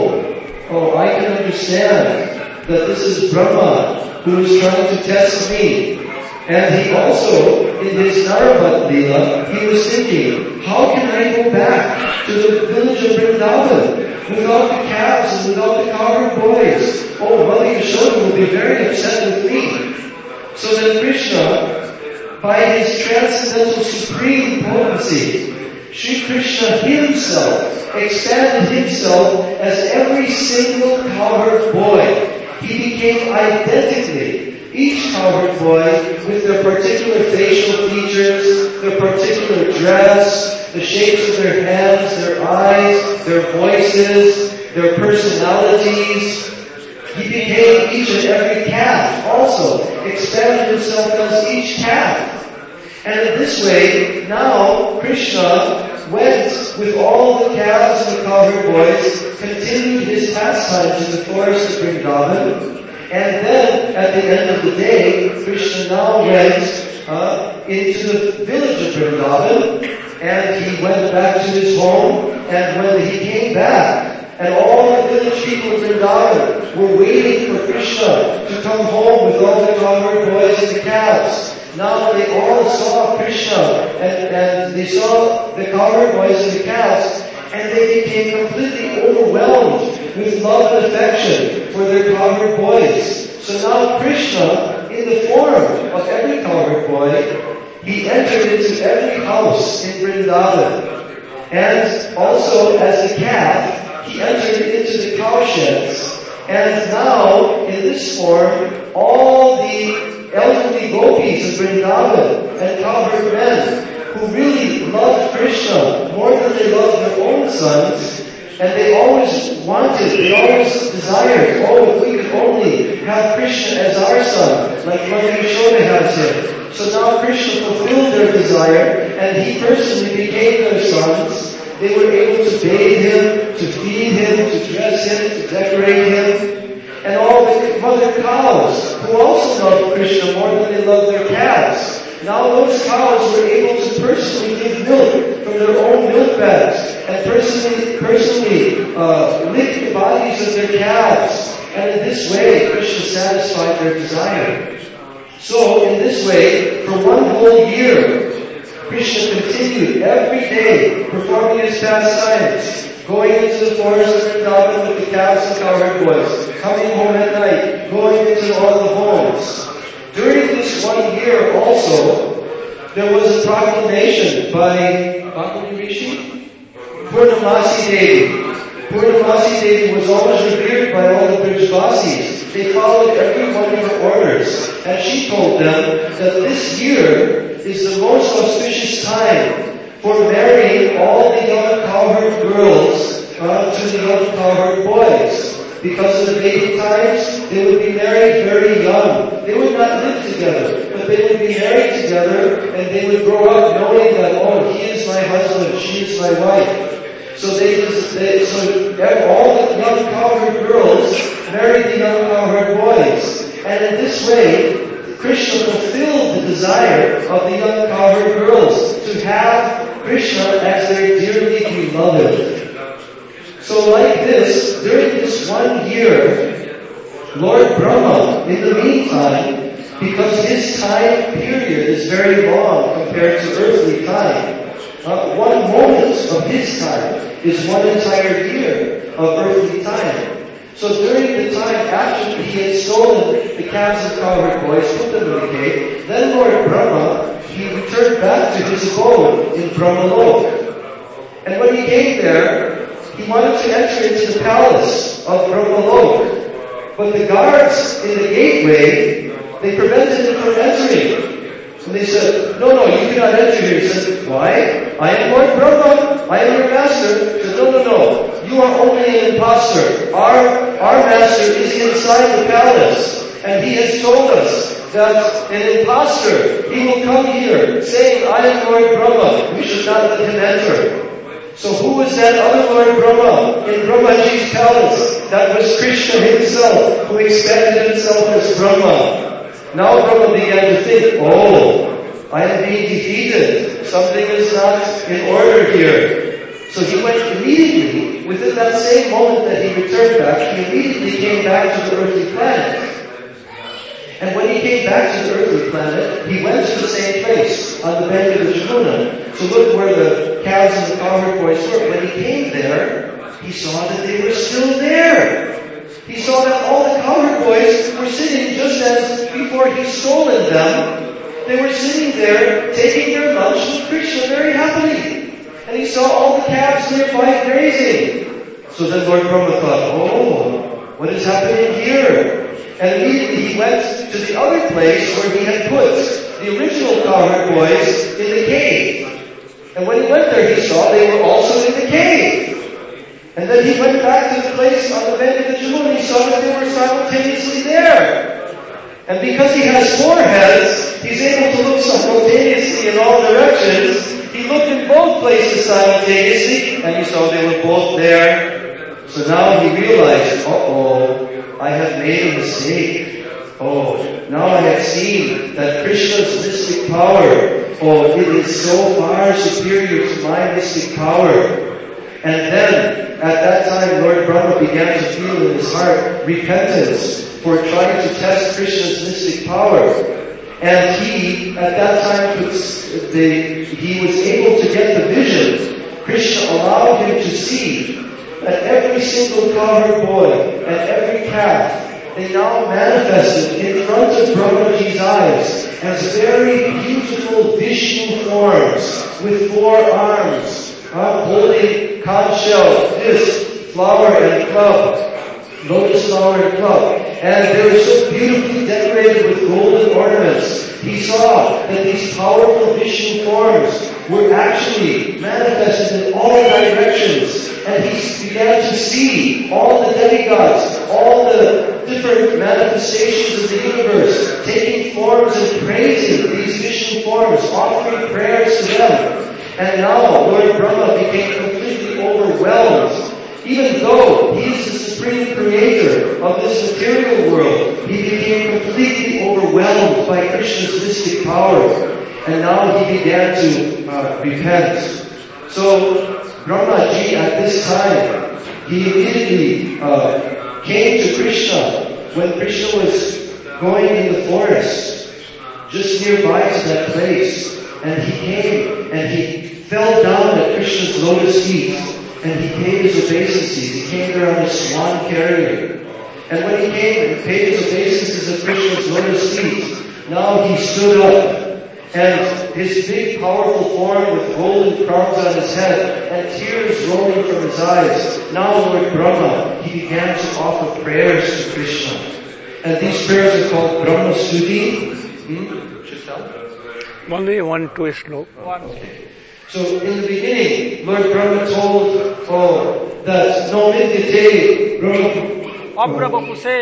I can understand that this is Brahma who is trying to test me. And he also, in his Naravad Leela, he was thinking, how can I go back to the village of Vrindavan without the calves and without the cowherd boys? Oh, Mother Yashoda will be very upset with me. So then Krishna, by his transcendental supreme potency, Sri Krishna himself expanded himself as every single cowherd boy. He became identically each cowherd boy with their particular facial features, their particular dress, the shapes of their hands, their eyes, their voices, their personalities. He became each and every calf also, expanded himself as each calf. And in this way, now Krishna went with all the calves and the cowherd boys, continued his pastimes in the forest of Vrindavan, and then at the end of the day, Krishna now went into the village of Vrindavan, and he went back to his home, and when he came back, and all the village people of Vrindavan were waiting for Krishna to come home with all the cowherd boys and the calves. Now they all saw Krishna, and they saw the cowherd boys and the calves, and they became completely overwhelmed with love and affection for their cowherd boys. So now Krishna, in the form of every cowherd boy, he entered into every house in Vrindavan. And also as a calf, he entered into the cowsheds. And now, in this form, all the elderly gopis of Vrindavan and cowherd men who really loved Krishna more than they loved their own sons, and they always desired, if we could only have Krishna as our son, like Mother Yashoda has him. So now Krishna fulfilled their desire, and he personally became their sons. They were able to bathe him, to feed him, to dress him, to decorate him. And all the mother cows, who also loved Krishna more than they loved their calves, now those cows were able to personally give milk from their own milk bags and personally lick the bodies of their calves. And in this way, Krishna satisfied their desire. So, in this way, for 1 whole year, Krishna continued every day performing his pastimes, going into the forest of Vrindavan with the calves and cowherd boys, coming home at night, going into all the homes. During this 1 year also, there was a proclamation by Bhagavad Rishi, Purnamasi Devi. Purnamasi Devi was always revered by all the Brijvasis. They followed every one of her orders. And she told them that this year is the most auspicious time for marrying all the young cowherd girls to the young cowherd boys. because of the dating times, they would be married very young. They would not live together, but they would be married together, and they would grow up knowing that, oh, he is my husband, she is my wife. So all the young cowherd girls married the young cowherd boys. And in this way, Krishna fulfilled the desire of the young cowherd girls to have Krishna as their dearly beloved. So like this, during this 1 year, Lord Brahma, in the meantime, because his time period is very long compared to earthly time, 1 moment of his time is 1 entire year of earthly time. So during the time after he had stolen the calves and cowherd boys, put them in the cave, then Lord Brahma, he returned back to his abode in Brahmalok. And when he came there, he wanted to enter into the palace of Brahmalok. But the guards in the gateway, they prevented him from entering. And they said, no, you cannot enter here. He said, why? I am Lord Brahma. I am your master. He said, no. You are only an imposter. Our master is inside the palace. And he has told us that an imposter, he will come here saying, I am Lord Brahma. We should not let him enter. So who was that other Lord Brahma in Brahmaji's palace? That was Krishna himself, who expanded himself as Brahma. Now Brahma began to think, I am being defeated. Something is not in order here. So he went immediately, within that same moment that he returned back, he immediately came back to the earthly planet. And when he came back to the earthly planet, he went to the same place, on the bank of the Jamuna, to look where the calves and the cowherd boys were. When he came there, he saw that they were still there. He saw that all the cowherd boys were sitting just as before he stolen them. They were sitting there, taking their lunch with Krishna very happily. And he saw all the calves nearby grazing. So then Lord Brahma thought, what is happening here? And immediately he went to the other place where he had put the original cowherd boys in the cave. And when he went there, he saw they were also in the cave. And then he went back to the place on the bank of the Jamuna, and he saw that they were simultaneously there. And because he has 4 heads, he's able to look simultaneously in all directions. He looked in both places simultaneously, and he saw they were both there. So now he realized, I have made a mistake. Now I have seen that Krishna's mystic power, it is so far superior to my mystic power. And then, at that time, Lord Brahma began to feel in his heart repentance for trying to test Krishna's mystic power. And he, at that time, he was able to get the vision. Krishna allowed him to see that every single cowherd boy and every calf, they now manifested in front of Brahmaji's eyes as very beautiful Vishnu forms with 4 arms, holding conch shell, disc, flower and club, lotus flower and club. And they were so beautifully decorated with golden ornaments. He saw that these powerful Vishnu forms were actually manifested in all directions. And he began to see all the demigods, all the different manifestations of the universe, taking forms and praising these Vishnu forms, offering prayers to them. And now Lord Brahma became completely overwhelmed. Even though he is the supreme creator of this material world, he became completely overwhelmed by Krishna's mystic power. And now he began to repent. So Brahmaji at this time, he immediately came to Krishna when Krishna was going in the forest, just nearby to that place. And he came and he fell down at Krishna's lotus feet. And he paid his obeisances. He came there on a swan carrier. And when he came and paid his obeisances at Krishna's lotus feet, now he stood up. And his big, powerful form with golden crowns on his head and tears rolling from his eyes. Now Lord Brahma, he began to offer prayers to Krishna. And these prayers are called Brahma Stuti. Only 1, 2 slow. So in the beginning, Lord Brahma told that no midyate अब्रवपुषे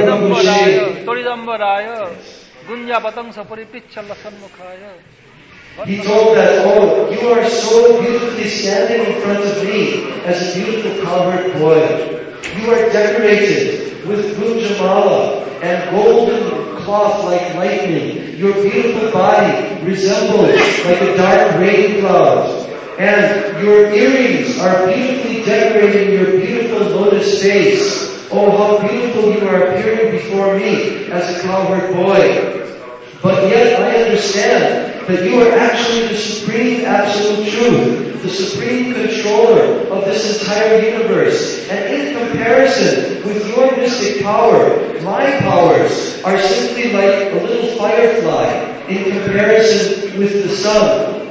तोड़िदम्बराय गुंजा पतंग परिपिच्छल सन्मुखाय. He told that, oh, you are so beautifully standing in front of me as a beautiful cowherd boy. You are decorated with gunjamala and golden cloth like lightning. Your beautiful body resembles like a dark rain cloud. And your earrings are beautifully decorating your beautiful lotus face. Oh, how beautiful you are appearing before me as a cowherd boy. But yet I understand that you are actually the supreme absolute truth, the supreme controller of this entire universe. And in comparison with your mystic power, my powers are simply like a little firefly in comparison with the sun.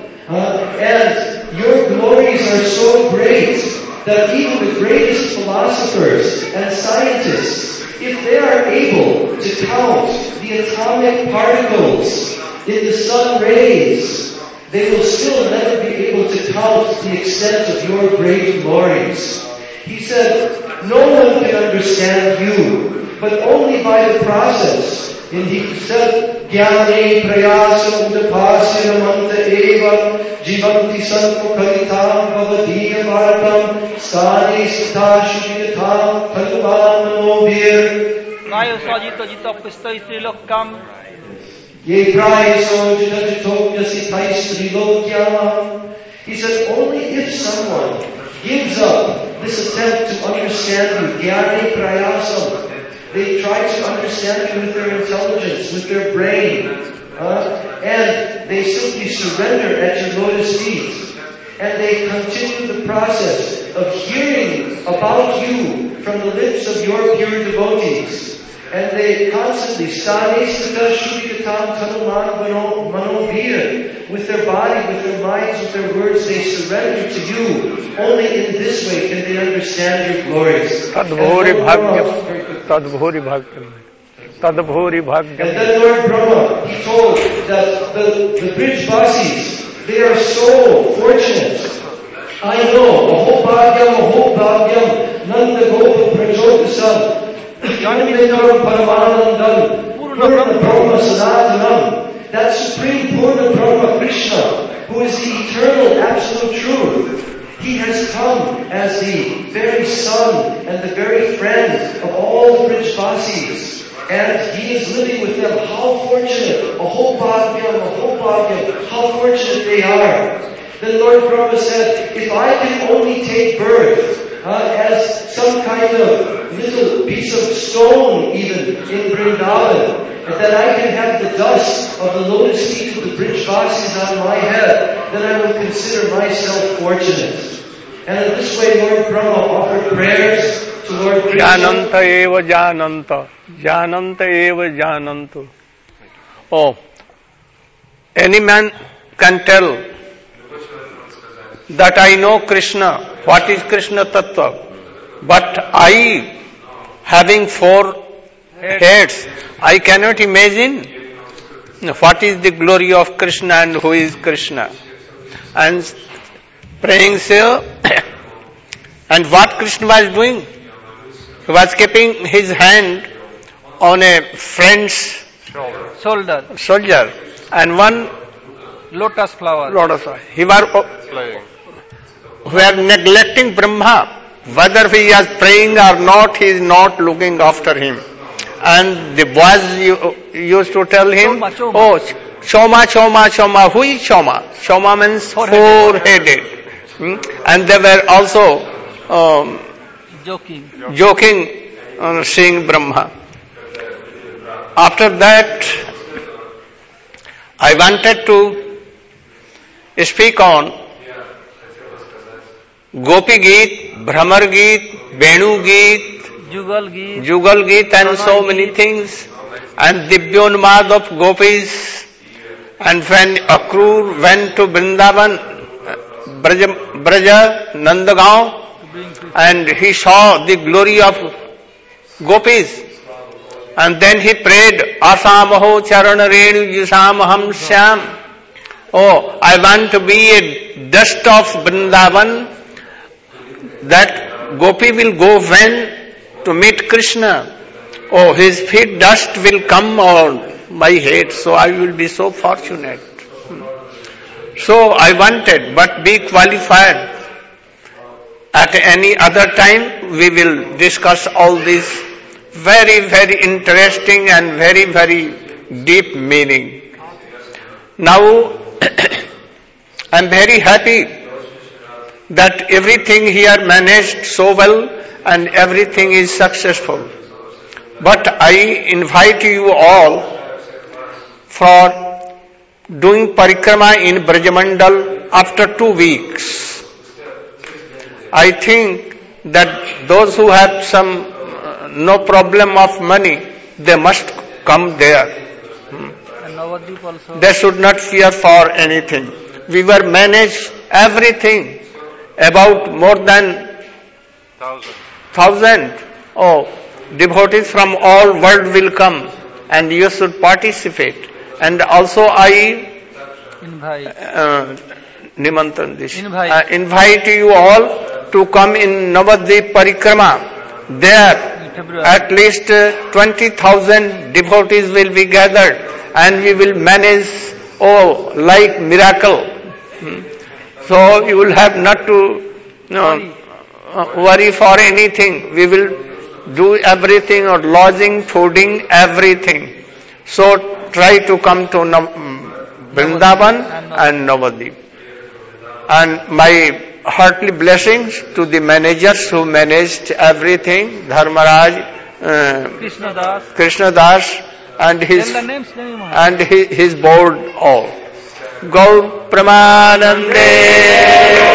And your glories are so great that even the greatest philosophers and scientists, if they are able to count the atomic particles in the sun rays, they will still never be able to count the extent of your great glories. He said, no one can understand you, but only by the process. And he said, Jnane prayasa udapasya manta eva jivanti sanmukaritam bhavadiya vartam stane sita shudyatam taluvan manovir. Kaya sajita jita pistai trilokam. Ye prayaso jita jitokya sitai strilokyam. He said, only if someone gives up this attempt to understand you, Jnane prayasam, they try to understand you with their intelligence, with their brain, and they simply surrender at your lotus feet. And they continue the process of hearing about you from the lips of your pure devotees. And they constantly, with their body, with their minds, with their words, they surrender to you. Only in this way can they understand your glories. Tadbhuri bhagyam. Tadbhuri bhagyam. Tadbhuri bhagyam. And then Lord Brahma, he told that the Brijvasis, they are so fortunate. I know, aho bhagyam, nanda gopa prajotasam, janamitaram paramanandam, purna brahma sanatanam. That supreme Purna Brahma Krishna, who is the eternal absolute truth, he has come as the very son and the very friend of all the Brijvasis. And he is living with them. How fortunate! Aho bhagyam, how fortunate they are. Then Lord Brahma said, if I can only take birth as some kind of little piece of stone even in Vrindavan, and that I can have the dust of the lotus feet of the Brijvasis on my head, then I will consider myself fortunate. And in this way Lord Brahma offered prayers to Lord Krishna. Jananta eva jananta. Jananta eva janantu. Oh, any man can tell that I know Krishna, what is Krishna Tattva. But I, having 4 heads, I cannot imagine what is the glory of Krishna and who is Krishna. And praying here, and what Krishna was doing? He was keeping his hand on a friend's soldier and one lotus flower. He was neglecting Brahma. Whether he is praying or not, he is not looking after him. And the boys used to tell him, oh, Shoma. Who is Shoma? Shoma means 4-headed. And they were also joking seeing Brahma. After that, I wanted to speak on Gopi Geet, Bhramar Geet, Venu Geet, Jugal Geet and so many things, and Divyonmad of Gopis. And when Akrur went to Vrindavan, Braja, Nandagaon, and he saw the glory of Gopis, and then he prayed, Asamaho Charana Renu Yusamaham Syam. Oh, I want to be a dust of Vrindavan, that Gopi will go when to meet Krishna. Oh, his feet dust will come on my head, so I will be so fortunate. So I wanted, but be qualified. At any other time, we will discuss all this very, very interesting and very, very deep meaning. Now, I am very happy that everything here managed so well and everything is successful. But I invite you all for doing parikrama in Brajamandal after 2 weeks. I think that those who have some no problem of money, they must come there. And Navadvip also. They should not fear for anything. We were managed everything. About more than 1,000. Oh, devotees from all world will come and you should participate. And also I invite you all to come in Navadvip Parikrama. There at least 20,000 devotees will be gathered and we will manage, like miracle. So you will have not to worry for anything. We will do everything, or lodging, fooding, everything. So try to come to Vrindavan and Navadvip. And my heartily blessings to the managers who managed everything, Dharmaraj, Krishna Das and his board all. Gaur Pramanande.